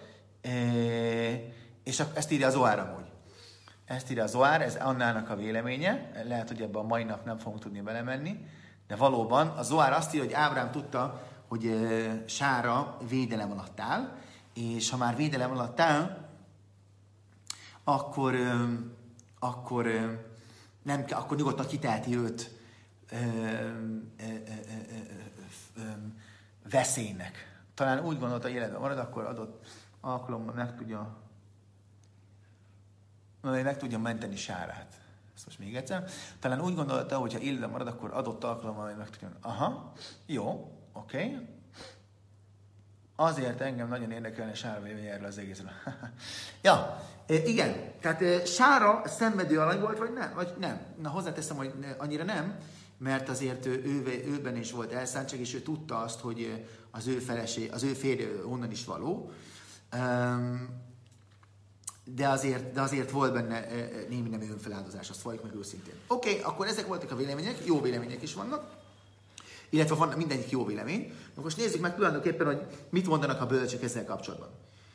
És ezt írja az Zohár amúgy. Ezt írja a Zohár, ez Annának a véleménye, lehet, hogy ebben a mai nap nem fogunk tudni belemenni, de valóban a Zohár azt írja, hogy Ábrahám tudta, hogy Sára védelem alatt áll, és ha már védelem alatt áll, akkor, akkor, nem, akkor nyugodtan kiteheti őt ö, ö, ö, ö, veszélynek. Talán úgy gondolta, hogy életben marad, akkor adott alkalommal meg tudja, meg tudja menteni Sárát. Ezt most még egyszer. Talán úgy gondolta, hogy ha életben marad, akkor adott alkalommal meg tudja. Aha, jó, oké. Okay. Azért engem nagyon érdekelne Sára vélemény erről az egészről. Ja, igen, tehát Sára szenvedő alany volt, vagy nem? Vagy nem? Na, hozzáteszem, hogy annyira nem, mert azért ő, ő, őben is volt elszántság, és ő tudta azt, hogy az ő feleség, az ő férje onnan is való. De azért, de azért volt benne némi nem önfeláldozás, azt valljuk meg őszintén. Oké, okay, akkor ezek voltak a vélemények, jó vélemények is vannak. Illetve van mindegyik jó vélemény. Most nézzük meg tulajdonképpen, hogy mit mondanak a bölcsek ezzel kapcsolatban.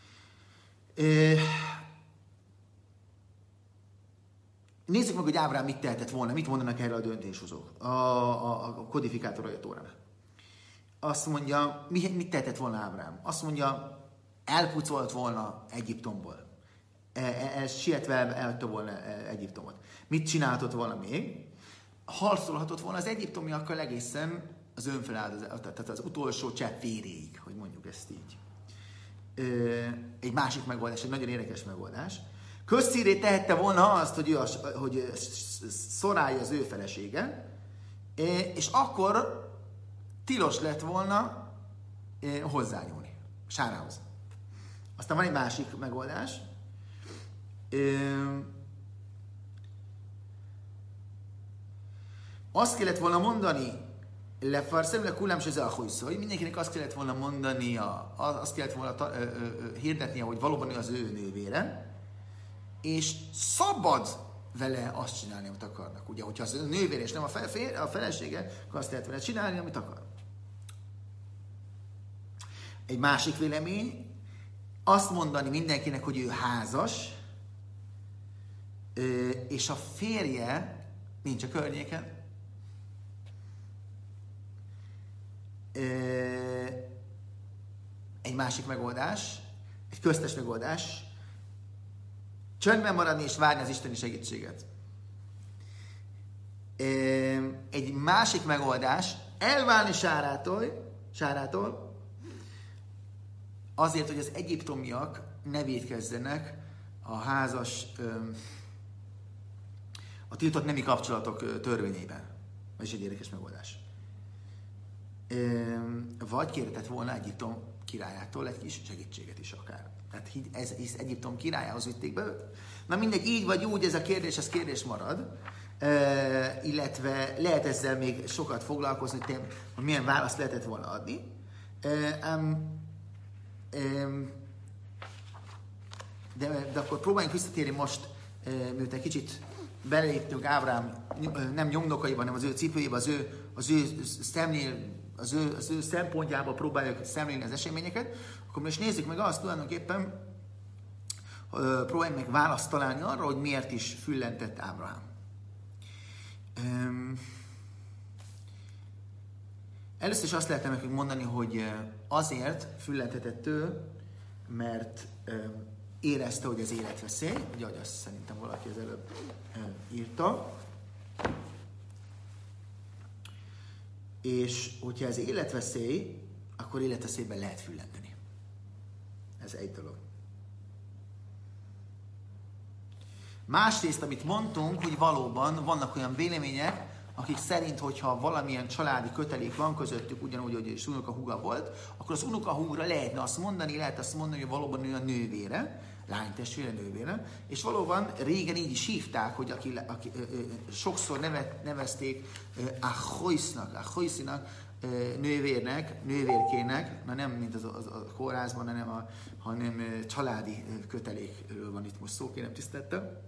Nézzük meg, hogy Ábrahám mit tehetett volna, mit mondanak erre a döntéshozók, a, a, a kodifikátorai a Tórának. Azt mondja, mit tehetett volna Ábrahám? Azt mondja, elpucolt volna Egyiptomból. Ez sietve elhagyta volna Egyiptomot. Mit csinálhatott volna még? Harcolhatott volna az egyiptomiakkal egészen az önfeláldozás, tehát az utolsó csepp véréig, hogy mondjuk ezt így. Egy másik megoldás, egy nagyon érdekes megoldás. Közszírré tehette volna azt, hogy, ő a, hogy Szorálja az ő felesége, és akkor tilos lett volna hozzányúlni, Sárához. Aztán van egy másik megoldás. Azt kellett volna mondani, lefarszem le kullám se zahújsz, hogy mindenkinek azt kellett volna mondania, azt kellett volna ta, ö, ö, hirdetnie, hogy valóban ő az ő nővére, és szabad vele azt csinálni, amit akarnak. Ugye, hogyha az ő nővére és nem a, fel, a felesége, akkor azt lehet vele csinálni, amit akar. Egy másik vélemény, azt mondani mindenkinek, hogy ő házas, ö, és a férje nincs a környéken. Egy másik megoldás, egy köztes megoldás, csöndben maradni és várni az isteni segítséget. Egy másik megoldás, elválni Sárától, Sárától azért, hogy az egyiptomiak ne vétkezzenek a házas, a tiltott nemi kapcsolatok törvényében. Ez is egy érdekes megoldás. Vagy kérhetett volna Egyiptom királyától egy kis segítséget is akár. Tehát ez, ez Egyiptom királyához vitték be őt. Na mindegy, így vagy úgy, ez a kérdés, ez kérdés marad. E, illetve lehet ezzel még sokat foglalkozni, hogy, hogy milyen választ lehetett volna adni. E, um, um, de, de akkor próbáljunk visszatérni most, e, miután kicsit beléptünk Ábrahám nem nyomdokaiban, hanem az ő cipőjébe, az ő, az ő szemnél az ő, az ő szempontjából próbáljuk szemlélni az eseményeket, akkor most nézzük meg azt tulajdonképpen, próbáljuk meg választ találni arra, hogy miért is füllentett Ábrahám. Először is azt lehetne nekünk mondani, hogy azért füllentetett ő, mert érezte, hogy az életveszély, ugye, ahogy azt szerintem valaki az előbb írta. És hogyha ez életveszély, akkor életveszélyben lehet füllenteni. Ez egy dolog. Másrészt, amit mondtunk, hogy valóban vannak olyan vélemények, akik szerint, hogyha valamilyen családi kötelék van közöttük, ugyanúgy, hogy az unokahúga volt, akkor az unokahúgra lehetne azt mondani, lehet azt mondani, hogy valóban ő a nővére, lánytestvére, nővére, és valóban régen így is hívták, hogy aki, aki ö, ö, sokszor neve, nevezték Achoisnak, Achoisinak, nővérnek, nővérkének, na nem mint az, az, a kórházban, hanem, a, hanem családi kötelékről van itt most szó, kérem tisztelettel.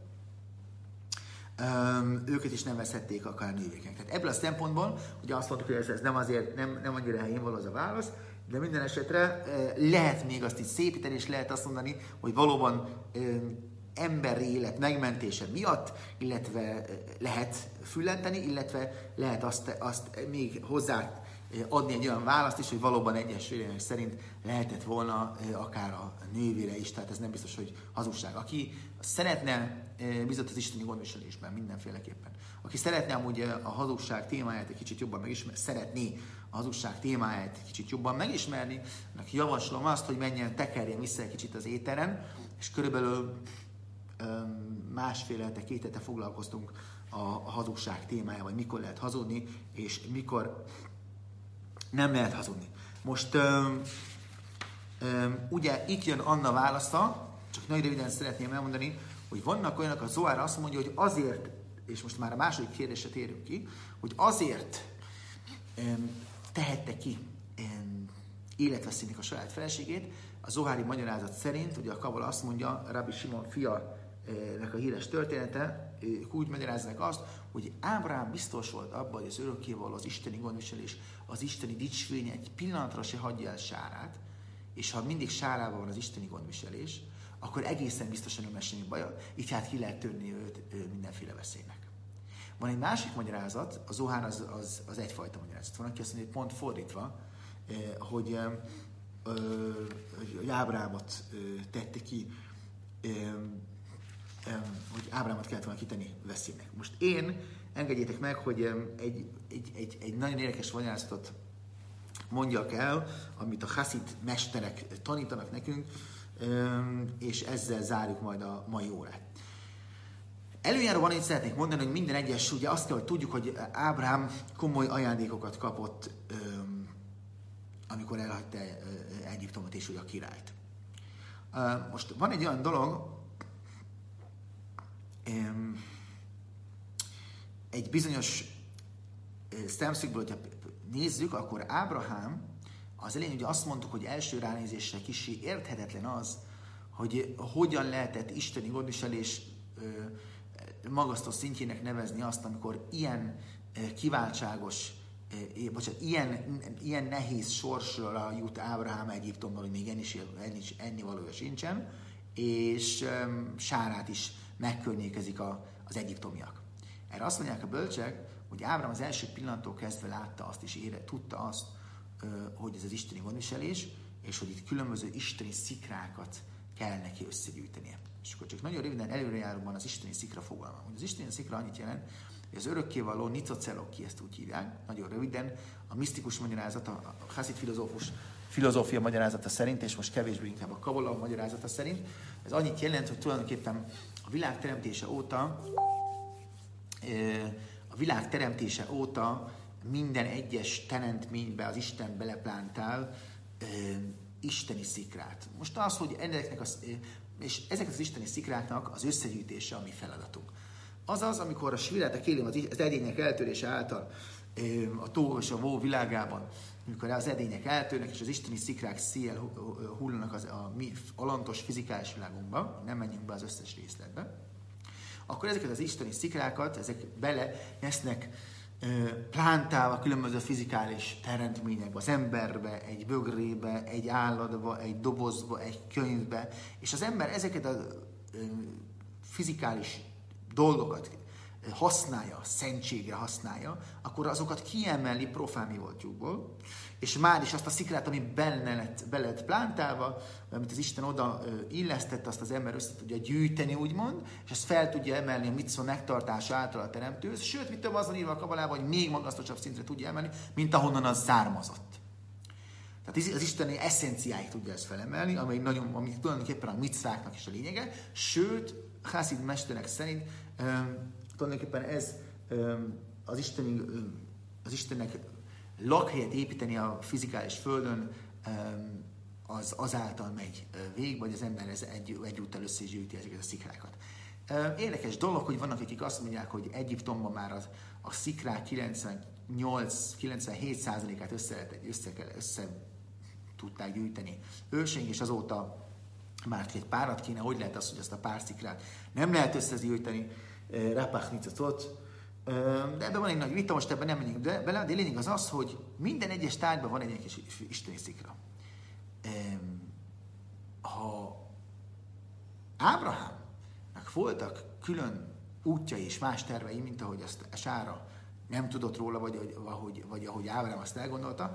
Um, őket is nevezhették akár nővéknek. Tehát ebből a szempontból, ugye azt mondtuk, hogy ez, ez nem azért, nem, nem annyira helyén való az a válasz, de minden esetre lehet még azt így szépíteni, és lehet azt mondani, hogy valóban um, emberi élet megmentése miatt, illetve lehet füllenteni, illetve lehet azt, azt még hozzá adni egy olyan választ is, hogy valóban egyes vélemények szerint lehetett volna akár a nővére is, tehát ez nem biztos, hogy hazugság. Aki szeretne, bizony az isteni gondviselésben mindenféleképpen, aki szeretne amúgy a hazugság témáját egy kicsit jobban megismerni, szeretné a hazugság témáját egy kicsit jobban megismerni, annak javaslom azt, hogy menjen, tekerjen vissza egy kicsit az éteren, és körülbelül másfél hete, két hete foglalkoztunk a, a hazugság témájával, vagy mikor lehet hazudni, és mikor nem lehet hazudni. Most öm, öm, ugye itt jön Anna válasza, csak nagyon röviden szeretném elmondani, hogy vannak olyanok, a Zohár azt mondja, hogy azért, és most már a második kérdésre térünk ki, hogy azért öm, tehette ki öm, életveszélynek a saját feleségét. A zohári magyarázat szerint, ugye a Kabala azt mondja, Rabbi Simon fia nek a híres története, ők úgy magyaráznak azt, hogy Ábrahám biztos volt abban, hogy az örökkévaló, az isteni gondviselés, az isteni dicsvény egy pillanatra se hagyja el Sárát, és ha mindig Sárában van az isteni gondviselés, akkor egészen biztosan nem lesz semmi baja, így hát ki lehet törni őt mindenféle veszélynek. Van egy másik magyarázat, a Zohár az, az, az egyfajta magyarázat. Van, aki azt mondja, hogy pont fordítva, hogy, hogy Ábrahámot tette ki, hogy Ábrahámot kellett volna kitenni veszélynek. Most én, engedjétek meg, hogy egy, egy, egy, egy nagyon érdekes magyarázatot mondjak el, amit a haszid mesterek tanítanak nekünk, és ezzel zárjuk majd a mai órát. Előjáróban én szeretnék mondani, hogy minden egyes, ugye azt kell, hogy tudjuk, hogy Ábrahám komoly ajándékokat kapott, amikor elhagyta Egyiptomot és ugye a királyt. Most van egy olyan dolog, egy bizonyos szemszögből, hogyha nézzük, akkor Ábrahám, az elején ugye azt mondtuk, hogy első ránézésre kissé érthetetlen az, hogy hogyan lehetett isteni gondviselés magasztos szintjének nevezni azt, amikor ilyen kiváltságos, bocsánat, ilyen, ilyen nehéz sorsra jut Ábrahám Egyiptomban, hogy még enni, enni, ennivalója sincsen, és Sárát is megkörnyékezik a, az egyiptomiak. Erre azt mondják a bölcsek, hogy Ábrahám az első pillanattól kezdve látta azt, és ére, tudta azt, hogy ez az isteni gondviselés, és hogy itt különböző isteni szikrákat kell neki összegyűjtenie. És akkor csak nagyon röviden előrejáróban az isteni szikra fogalma. Az isteni szikra annyit jelent, hogy az örökkévaló nicocelok, ki ezt úgy hívják, nagyon röviden, a misztikus magyarázat, a haszid filozófus filozófia magyarázata szerint, és most kevésbé inkább a Kabala magyarázata szerint, ez annyit jelent, hogy tulajdonképpen a világ teremtése óta, a világ teremtése óta minden egyes teremtménybe az Isten beleplántál isteni szikrát. Most az, hogy ennek az, és ezek az isteni szikráknak az összegyűjtése a mi feladatunk. Azaz, amikor a svilet, a kélim, az edények eltörése által a tó és a vó világában, amikor az edények eltörnek, és az isteni szikrák szél hullanak az, a mi alantos fizikális világunkba, nem menjünk be az összes részletbe, akkor ezeket az isteni szikrákat, ezek bele lesznek plántálva különböző fizikális teremtményekbe, az emberbe, egy bögrébe, egy állatba, egy dobozba, egy könyvbe, és az ember ezeket a fizikális dolgokat használja, szentségre használja, akkor azokat kiemeli profán mi voltjukból, és már is azt a szikrát, ami benne lett, be lett plántálva, amit az Isten oda illesztett, azt az ember össze tudja gyűjteni, úgymond, és ezt fel tudja emelni a mitzvah megtartása által a teremtőhöz, sőt, mit több azon írva a kabalában, hogy még magasztosabb szintre tudja emelni, mint ahonnan az származott. Tehát az isteni eszenciáig tudja ezt felemelni, ami, nagyon, ami tulajdonképpen a mitzváknak is a lényege, sőt, Hasid mesterek szerint um, tulajdonképpen ez um, az, isteni, um, az Istennek lakhelyet építeni a fizikális földön, um, az azáltal megy végbe, hogy az ember ez egy, egyúttal össze is gyűjti ezeket a szikrákat. Um, érdekes dolog, hogy vannak, akik azt mondják, hogy Egyiptomban már az, a szikrák kilencvennyolc-kilencvenhét százalékát össze, össze, össze tudták gyűjteni őseink, és azóta már egy párat kéne, hogy lehet az, hogy ezt a pár szikrát nem lehet összegyűjteni, rapachnicatot, de ebben van egy nagy vita, most ebben nem menjünk bele, de lényeg az az, hogy minden egyes tárgyban van egy ilyen kis isteni szikra. Ha Ábrahámnak voltak külön útjai és más tervei, mint ahogy azt Sára nem tudott róla, vagy, vagy, vagy ahogy Ábrahám azt elgondolta,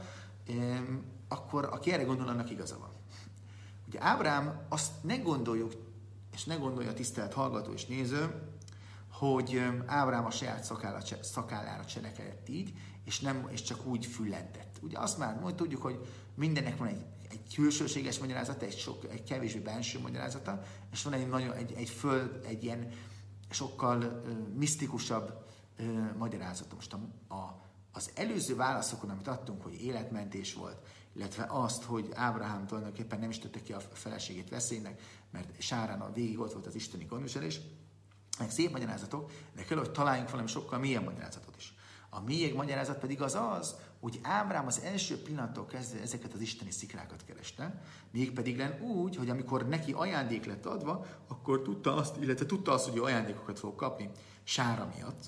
akkor aki erre gondol, annak igaza van. Ugye Ábrahám azt ne gondoljuk, és ne gondolja a tisztelt hallgató és néző, hogy Ábrahám a saját szakállára cselekedett így, és, nem, és csak úgy füllentett. Ugye azt már majd tudjuk, hogy mindennek van egy, egy külsőséges magyarázata, egy, sok, egy kevésbé benső magyarázata, és van egy, nagyon, egy, egy föld, egy ilyen sokkal uh, misztikusabb uh, magyarázata. Most a, a, az előző válaszokon, amit adtunk, hogy életmentés volt, illetve azt, hogy Ábrahám tulajdonképpen nem is tette ki a feleségét veszélynek, mert Sárán a végig ott volt az isteni gondviselés, meg szép magyarázatok, de kell, hogy találjunk valami sokkal mélyebb magyarázatot is. A mélyebb magyarázat pedig az az, hogy Ábrahám az első pillanattól kezdve ezeket az isteni szikrákat kereste, mégpedig len úgy, hogy amikor neki ajándék lett adva, akkor tudta azt, illetve tudta azt, hogy ajándékokat fog kapni Sára miatt,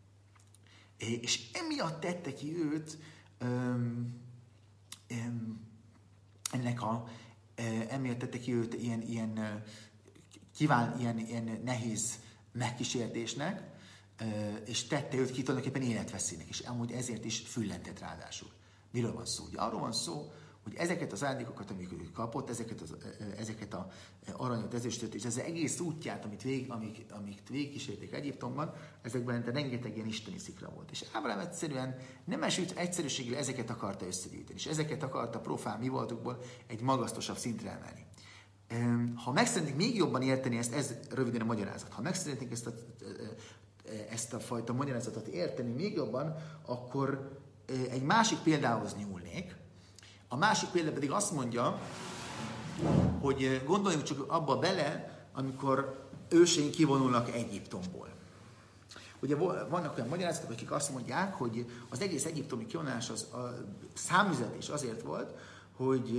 és emiatt tette ki őt öm, öm, ennek a, emiatt tette ki őt ilyen, ilyen, kíván, ilyen, ilyen nehéz megkísértésnek, és tette őt ki tulajdonképpen életveszélynek, és amúgy ezért is füllentett ráadásul. Miről van szó? Ugye arról van szó, hogy ezeket az ajándékokat, amiket ő kapott, ezeket, az, ezeket a aranyat, ezüstöt, és ez az egész útját, amit vég, amik, amik végigkísérték Egyiptomban, ezekben rengeteg ilyen isteni szikra volt. És Ábrahám egyszerűen nem esült egyszerűséggel ezeket akarta összegyűjteni, és ezeket akarta profán mi voltukból egy magasztosabb szintre emelni. Ha meg szeretnénk még jobban érteni ezt, ez röviden a magyarázat. Ha meg szeretnénk ezt a, ezt a fajta magyarázatot érteni még jobban, akkor egy másik példához nyúlnék. A másik példa pedig azt mondja, hogy gondoljunk csak abba bele, amikor őseink kivonulnak Egyiptomból. Ugye vannak olyan magyarázatok, akik azt mondják, hogy az egész egyiptomi kivonulás, az, a számüzetés azért volt, hogy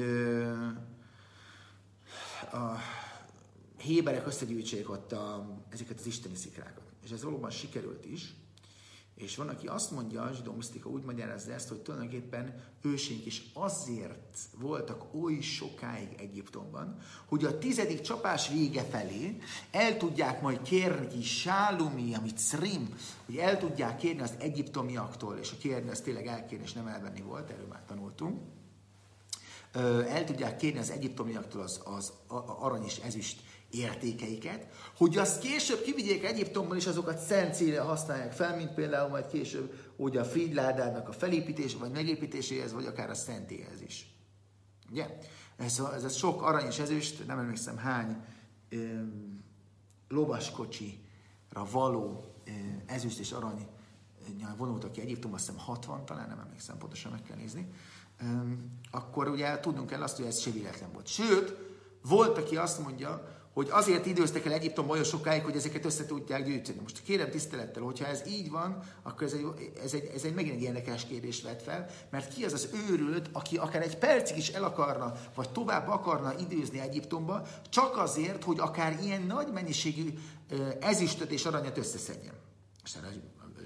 a héberek összegyűjtsék ott a, ezeket az isteni szikrákat. És ez valóban sikerült is. És van, aki azt mondja, a zsidó misztika úgy magyarázza ezt, hogy tulajdonképpen őseink is azért voltak oly sokáig Egyiptomban, hogy a tizedik csapás vége felé el tudják majd kérni ki Sálumi, amit Szrim, hogy el tudják kérni az egyiptomiaktól, és a kérni, az tényleg elkérni, és nem elvenni volt, erről már tanultunk, el tudják kérni az egyiptomiaktól az, az arany és ezüst értékeiket, hogy azt később kivigyék Egyiptomban, és azokat szent célra használják fel, mint például majd később ugye a Frigyládának a felépítése, vagy megépítéséhez, vagy akár a szentélyhez is. Ugye? Ez, a, ez a sok arany és ezüst, nem emlékszem hány öm, lovaskocsira való öm, ezüst és arany vonultak ki Egyiptomban, azt hiszem hatvan, talán nem emlékszem, pontosan meg kell nézni, öm, akkor ugye tudnunk kell azt, hogy ez se véletlen volt. Sőt, volt, aki azt mondja, hogy azért időztek el Egyiptomban olyan sokáig, hogy ezeket össze tudják gyűjteni. Most kérem tisztelettel, hogyha ez így van, akkor ez egy, ez egy, ez egy megint egy érdekes kérdés vet fel, mert ki az az őrült, aki akár egy percig is el akarna, vagy tovább akarna időzni Egyiptomba, csak azért, hogy akár ilyen nagy mennyiségű ezüstöt és aranyat összeszedjen. És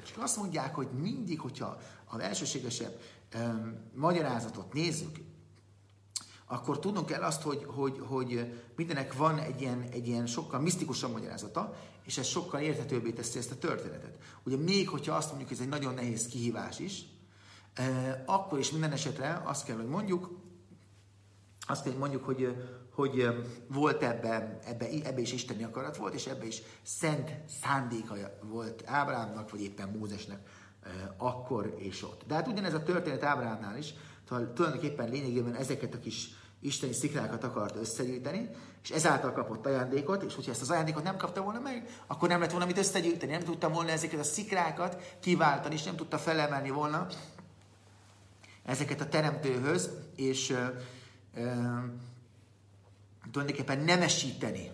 Csak azt mondják, hogy mindig, hogyha az elsőségesebb um, magyarázatot nézzük, akkor tudnunk kell azt, hogy, hogy, hogy mindenek van egy ilyen, egy ilyen sokkal misztikusabb magyarázata, és ez sokkal érthetőbbé teszi ezt a történetet. Ugye még, hogyha azt mondjuk, hogy ez egy nagyon nehéz kihívás is, eh, akkor is minden esetre azt kell, hogy mondjuk, azt kell, hogy mondjuk, hogy, hogy volt ebbe, ebbe, ebbe is isteni akarat volt, és ebbe is szent szándéka volt Ábrahámnak, vagy éppen Mózesnek eh, akkor és ott. De hát ugyanez a történet Ábrahámnál is, tulajdonképpen lényegében ezeket a kis isteni sziklákat akart összegyűjteni, és ezáltal kapott ajándékot, és hogyha ezt az ajándékot nem kapta volna meg, akkor nem lett volna mit összegyűjteni, nem tudta volna ezeket a sziklákat kiváltani, és nem tudta felemelni volna ezeket a teremtőhöz, és ö, ö, tulajdonképpen nemesíteni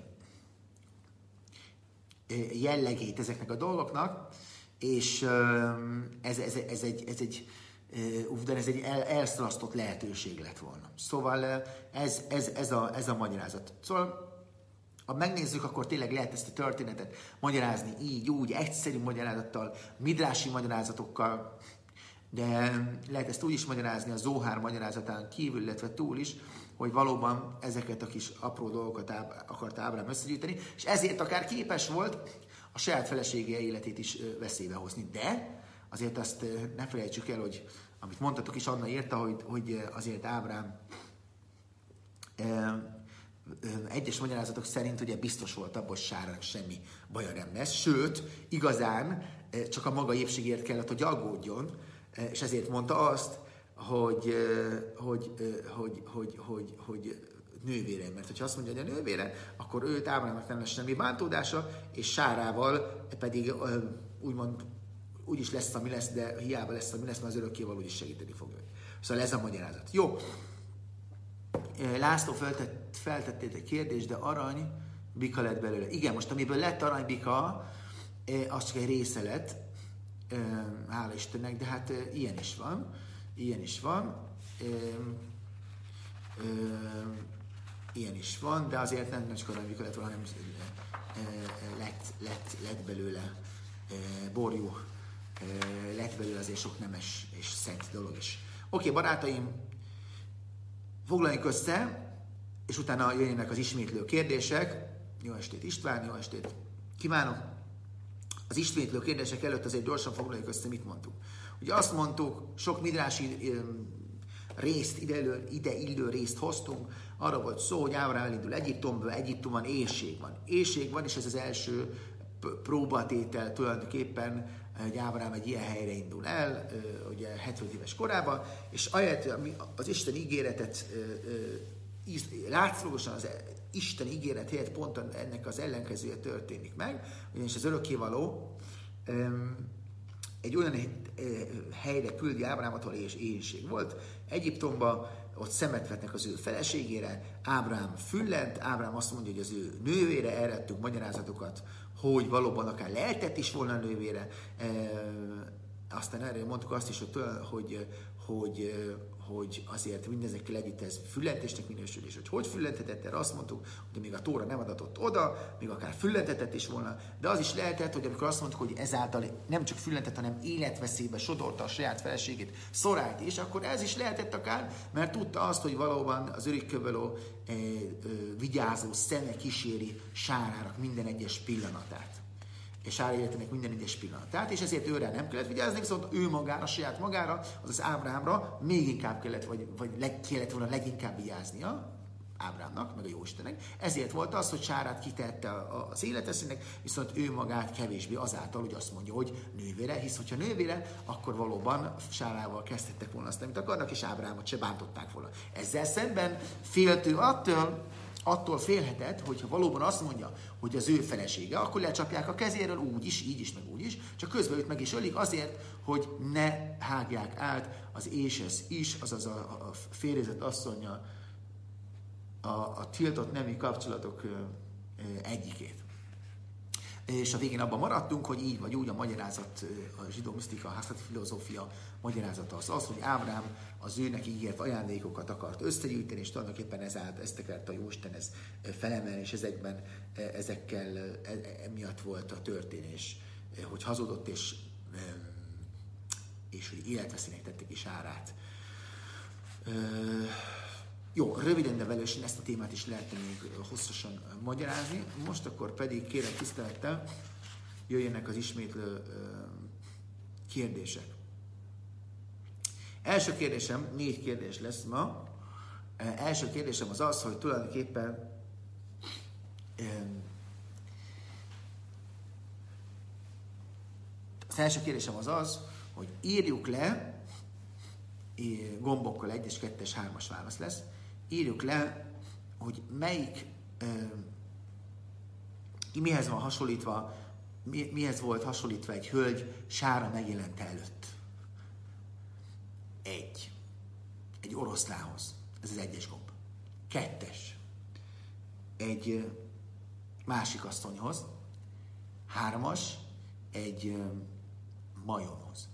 jellegét ezeknek a dolgoknak, és ö, ez, ez, ez egy, ez egy de ez egy el, elszalasztott lehetőség lett volna. Szóval ez, ez, ez, a, ez a magyarázat. Szóval, ha megnézzük, akkor tényleg lehet ezt a történetet magyarázni így, úgy, egyszerű magyarázattal, midrási magyarázatokkal, de lehet ezt úgy is magyarázni a Zohár magyarázatán kívül, illetve túl is, hogy valóban ezeket a kis apró dolgokat áb, akart Ábrahám összegyűjteni, és ezért akár képes volt a saját felesége életét is veszélybe hozni. De azért azt ne felejtsük el, hogy amit mondtatok is, Anna írta, hogy, hogy azért Ábrahám egyes magyarázatok szerint ugye biztos volt abban, hogy Sárának semmi baja nem lesz. Sőt, igazán csak a maga épségért kellett, hogy aggódjon, és ezért mondta azt, hogy, hogy, hogy, hogy, hogy, hogy nővére. Mert hogyha azt mondja, hogy a nővére, akkor őt Ábrahámnak nem lesz semmi bántódása, és Sárával pedig úgymond úgyis lesz, ami lesz, de hiába lesz, ami lesz, mert az örökkévaló úgyis segíteni fog őt. Szóval ez a magyarázat. Jó. László feltett, feltettél egy kérdést, de arany bika lett belőle. Igen, most amiből lett aranybika, az csak egy része lett, hála Istennek, de hát ilyen is van. Ilyen is van. Ilyen is van, de azért nem csak aranybika lett, hanem lett, lett, lett belőle borjú. Lett belőle azért sok nemes és szent dolog is. Oké, okay, barátaim, foglaljunk össze, és utána jöjjenek az ismétlő kérdések. Jó estét István, jó estét kívánok! Az ismétlő kérdések előtt azért gyorsan foglaljuk össze, mit mondtuk. Ugye azt mondtuk, sok midrási részt, ide, elő, ide illő részt hoztunk, arra volt szó, hogy Ábrahám elindul Egyiptomba, Egyiptomban éhség van. Éhség van, és ez az első próbatétel tulajdonképpen, hogy Ábrahám egy ilyen helyre indul el, ugye hetvenöt éves korában, és ahelyett az Isten ígéretet látszólagosan az Isten ígéret helyett pont ennek az ellenkezője történik meg, ugyanis az örökkévaló egy olyan helyre küldi Ábrahámot, ahol éhség volt. Egyiptomban ott szemet vetnek az ő feleségére, Ábrahám füllent, Ábrahám azt mondja, hogy az ő nővére, erre adtunk magyarázatokat, hogy valóban akár lehetett is volna a nővére. E, aztán erre mondtuk azt is, hogy, hogy, hogy, hogy azért mindezekkel együtt ez füllentésnek minősül, és hogy hogy füllenthetett, erre azt mondtuk, hogy még a Tóra nem adatott oda, még akár füllentetett is volna, de az is lehetett, hogy amikor azt mondtuk, hogy ezáltal nem csak füllentett, hanem életveszélybe sodorta a saját feleségét, Szorájt is, akkor ez is lehetett akár, mert tudta azt, hogy valóban az örökkévaló e, e, vigyázó szeme kíséri Sárának minden egyes pillanatát. És Sára életének minden egyes pillanatát, és ezért őre nem kellett vigyázni, viszont ő magára, saját magára, azaz Ábrahámra még inkább kellett, vagy, vagy leg, kellett volna leginkább vigyáznia, Ábrahámnak, meg a Jóistennek. Ezért volt az, hogy Sárát kitette az életeszének, viszont ő magát kevésbé azáltal, hogy azt mondja, hogy nővére, hisz hogyha nővére, akkor valóban Sárával kezdhettek volna azt, amit akarnak, és Ábrahámot se bántották volna. Ezzel szemben féltő attól, attól félhetett, hogyha valóban azt mondja, hogy az ő felesége, akkor lecsapják a kezéről úgy is, így is, meg úgy is, csak közben őt meg is ölik azért, hogy ne hágják át az Ésesz is, azaz a, a férjezett asszonya a, a tiltott nemi kapcsolatok ö, ö, egyikét. És a végén abban maradtunk, hogy így vagy úgy a magyarázat, a zsidó misztika, a hasznáti filozófia magyarázata az az, hogy Ábrahám az őnek ígért ajándékokat akart összegyűjteni, és tulajdonképpen ezáltal ezt akart a Jóisten ez felemelni, és ezekben, ezekkel emiatt volt a történés, hogy hazudott, és és hogy életveszélynek tettek is árát. Jó, röviden, de velősen ezt a témát is lehetne még hosszasan magyarázni. Most akkor pedig kérem tisztelettel jöjjenek az ismétlő kérdések. Első kérdésem, négy kérdés lesz ma. Első kérdésem az az, hogy tulajdonképpen az első kérdésem az az, hogy írjuk le, gombokkal egyes, kettes, hármas válasz lesz, írjuk le, hogy melyik, mihez van hasonlítva, mihez volt hasonlítva egy hölgy Sára megjelente előtt. Egy. Egy oroszlához. Ez az egyes gomb. Kettes. Egy másik asszonyhoz. Hármas. Egy majomhoz.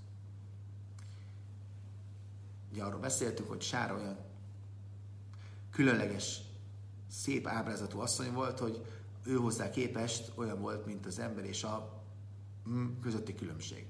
Ugye arról beszéltünk, hogy Sára olyan különleges, szép ábrázatú asszony volt, hogy ő hozzá képest olyan volt, mint az ember és a közötti különbség.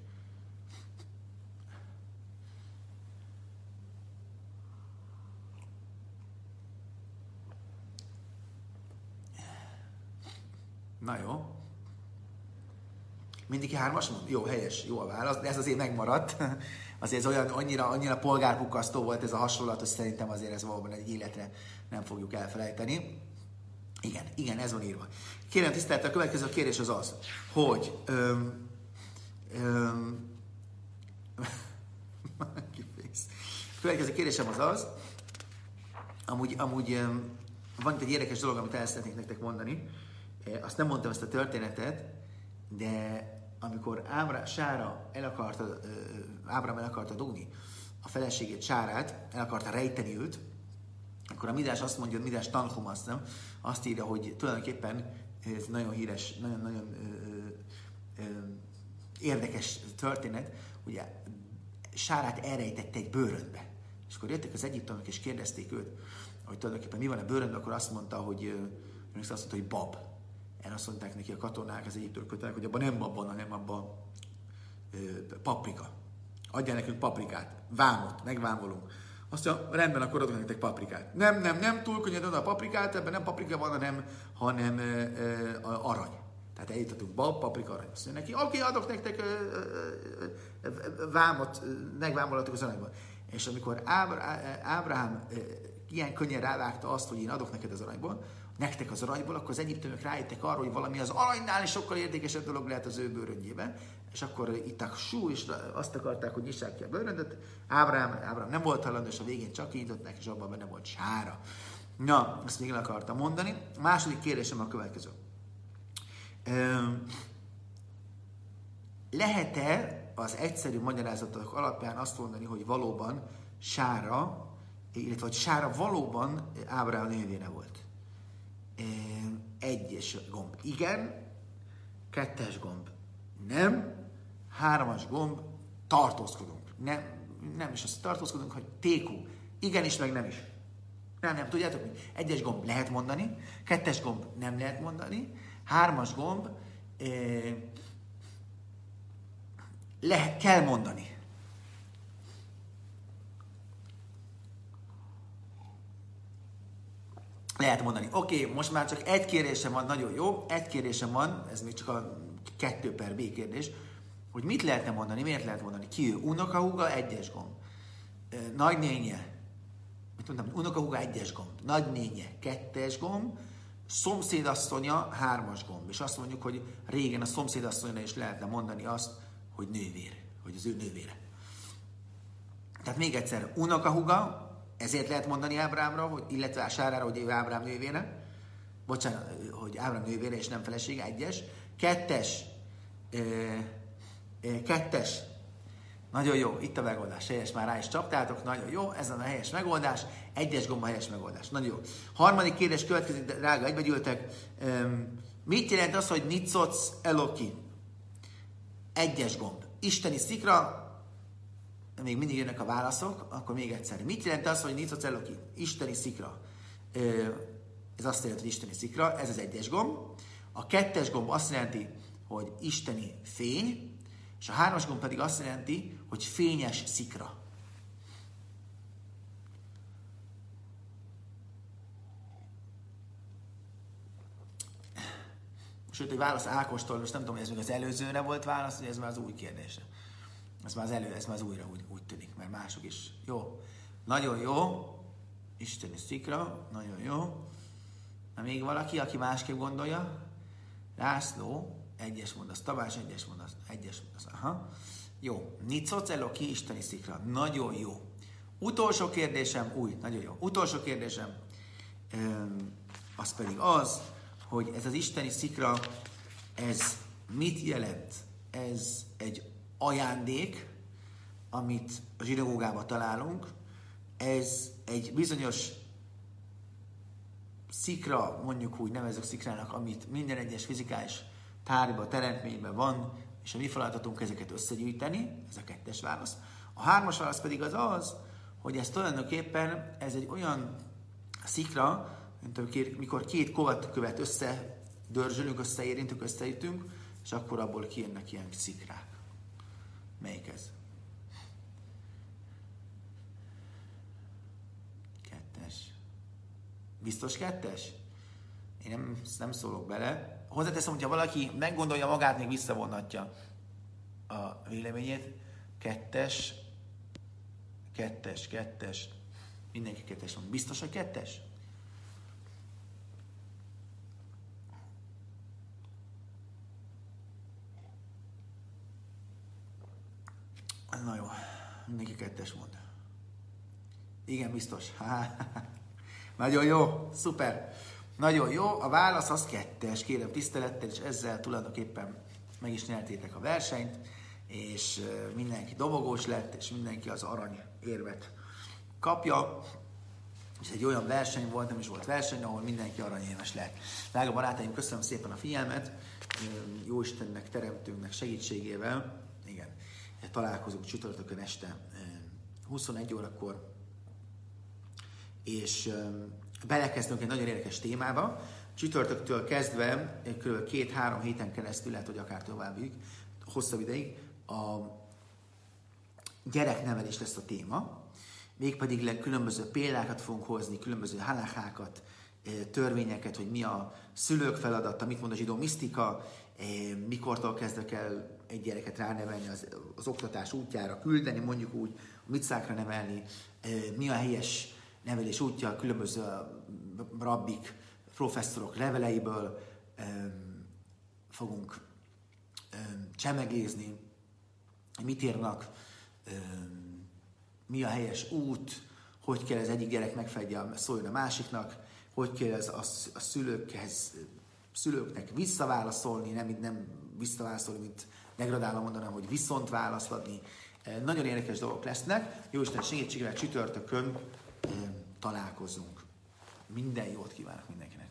Na jó. Mindig hármas mond? Jó, helyes, jó a válasz, de ez azért megmaradt. Azért ez olyan, annyira, annyira polgárpukkasztó volt ez a hasonlat, hogy szerintem azért ez valóban egy életre nem fogjuk elfelejteni. Igen, igen, ez van írva. Kérem tisztelettel, a következő kérdés az az, hogy öm, öm, a következő kérdésem az az, amúgy, amúgy öm, van itt egy érdekes dolog, amit el szeretnék nektek mondani. Azt nem mondtam ezt a történetet, de amikor Ábra, Sára el akarta, Ábrám el akarta dugni a feleségét, Sárát, el akarta rejteni őt, akkor a Midás azt mondja, a Midás Tanhum azt, nem? Azt írja, hogy tulajdonképpen ez nagyon híres, nagyon-nagyon érdekes történet, ugye Sárát elrejtette egy bőrönbe. És akkor jöttek az egyiptomiak és kérdezték őt, hogy tulajdonképpen mi van a bőrönben, akkor azt mondta, hogy azt mondta, hogy bab. Erre azt mondták neki a katonák, az egyiptomiak katonák, hogy abban nem bab van, hanem abban paprika. Adjál nekünk paprikát, vámot, megvámolunk. Azt mondja, rendben, akkor adok nektek paprikát. Nem, nem, nem, túl könnyed oda a paprikát, ebben nem paprika van, hanem, hanem ö, ö, arany. Tehát eljutottunk bab, paprika, arany. Azt mondja neki, oké, okay, adok nektek ö, ö, ö, vámot, megvámolhatok az aranyban. És amikor Ábra, Ábrahám ö, ilyen könnyen rávágta azt, hogy én adok neked az aranyból, nektek az aranyból, akkor az egyiptomiak rájöttek arra, hogy valami az aranynál is sokkal érdekesebb dolog lehet az ő bőröngyében. És akkor itták sú, és azt akarták, hogy nyissák ki a bőröndöt. Ábrám, Ábrám nem volt hajlandó, és a végén csak kinyitották, és abban benne volt Sára. Na, ezt még el akartam mondani. A második kérdésem a következő. Lehet-e az egyszerű magyarázatok alapján azt mondani, hogy valóban Sára, illetve hogy Sára valóban Ábrám nővére volt? Egyes gomb igen, kettes gomb nem, hármas gomb tartózkodunk. Nem, nem is azt tartózkodunk, hogy tékú. Igenis, meg nem is. Nem, nem, tudjátok, hogy egyes gomb lehet mondani, kettes gomb nem lehet mondani, hármas gomb eh, le, kell mondani. Lehet mondani. Oké, okay, most már csak egy kérésem van, nagyon jó, egy kérésem van, ez még csak a kettő per B kérdés, hogy mit lehetne mondani, miért lehet mondani? Ki ő? Unokahúga, egyes gomb. Nagynénye, mit mondtam, unokahúga, egyes gomb. Nagynénye, kettes gomb. Szomszédasszonya, hármas gomb. És azt mondjuk, hogy régen a szomszédasszonyra is lehetne mondani azt, hogy nővér, hogy az ő nővére. Tehát még egyszer, unokahúga, ezért lehet mondani Ábrámra, hogy, illetve a Sárára, hogy ő Ábrám nővére. Bocsánat, hogy Ábrám nővére és nem felesége, egyes. Kettes, e, e, kettes, nagyon jó, itt a megoldás, helyes, már rá is csaptátok, nagyon jó, ez a helyes megoldás, egyes gomb a helyes megoldás, nagyon jó. Harmadik kérdés következik, drága egybegyűltek, um, mit jelent az, hogy Nicoc Eloki? Egyes gomb, isteni szikra, még mindig jönnek a válaszok, akkor még egyszer. Mit jelent az, hogy Nicoc Eloki? Isteni szikra. Ez azt jelenti, hogy isteni szikra, ez az egyes gomb. A kettes gomb azt jelenti, hogy isteni fény. És a hármas gomb pedig azt jelenti, hogy fényes szikra. Sőt, egy válasz Ákostól, most nem tudom, hogy ez még az előzőre volt válasz, vagy ez már az új kérdése. Ez már az elő, ez már az újra úgy, úgy tűnik, mert mások is. Jó. Nagyon jó. Isteni szikra. Nagyon jó. Na még valaki, aki másképp gondolja? László. Egyes mondasz. Tamás, egyes mondasz. Egyes mondasz. Aha. Jó. Nicoc Eloki, isteni szikra. Nagyon jó. Utolsó kérdésem, új, nagyon jó. Utolsó kérdésem, öm, az pedig az, hogy ez az isteni szikra, ez mit jelent? Ez egy ajándék, amit a zsinagógában találunk. Ez egy bizonyos szikra, mondjuk úgy nevezzük szikrának, amit minden egyes fizikális tárgyban, teremtményben van, és a mi feladatunk ezeket összegyűjteni, ez a kettes válasz. A hármas válasz pedig az az, hogy ez tulajdonképpen ez egy olyan szikra, mint mikor két kovat követ össze, dörzsölünk, összeérintünk, összeütünk, és akkor abból kijönnek ilyen szikrák. Melyik ez? Kettes. Biztos kettes? Én nem, nem szólok bele. Hozzáteszem, hogyha valaki meggondolja magát, még visszavonhatja a véleményét. Kettes, kettes, kettes. Mindenki kettes van. Biztos, hogy kettes? Na jó, mindenki kettes mond. Igen, biztos. Nagyon jó, szuper. Nagyon jó, a válasz az kettes, kérem tisztelettel, és ezzel tulajdonképpen meg is nyertétek a versenyt, és mindenki dobogós lett, és mindenki az arany érvet kapja. És egy olyan verseny volt, nem is volt verseny, ahol mindenki aranyérmes lett. Drága barátaim, köszönöm szépen a figyelmet, Jóistennek, teremtőnknek segítségével. Igen, találkozunk csütörtökön este huszonegy órakor, és belekezdünk egy nagyon érdekes témába. Csütörtöktől kezdve, kb. két-három héten keresztül, lehet, hogy akár továbbig, hosszabb ideig, a gyereknevelés lesz a téma. Mégpedig különböző példákat fogunk hozni, különböző halakhákat, törvényeket, hogy mi a szülők feladata, mit mond a zsidó misztika, mikortól kezdve kell egy gyereket ránevelni az, az oktatás útjára, küldeni, mondjuk úgy, a micákra nevelni, mi a helyes nevelés útja, különböző rabbik, professzorok leveleiből fogunk csemegézni, mit írnak, mi a helyes út, hogy kell az egyik gyerek megfedje, szóljon a másiknak, hogy kell ez a, a szülőkhez, szülőknek visszaválaszolni, nem, nem visszaválaszolni, mint degradálva mondanám, hogy viszont választ adni. Nagyon érdekes dolgok lesznek. Jóisten segítségével csütörtökön találkozunk. Minden jót kívánok mindenkinek!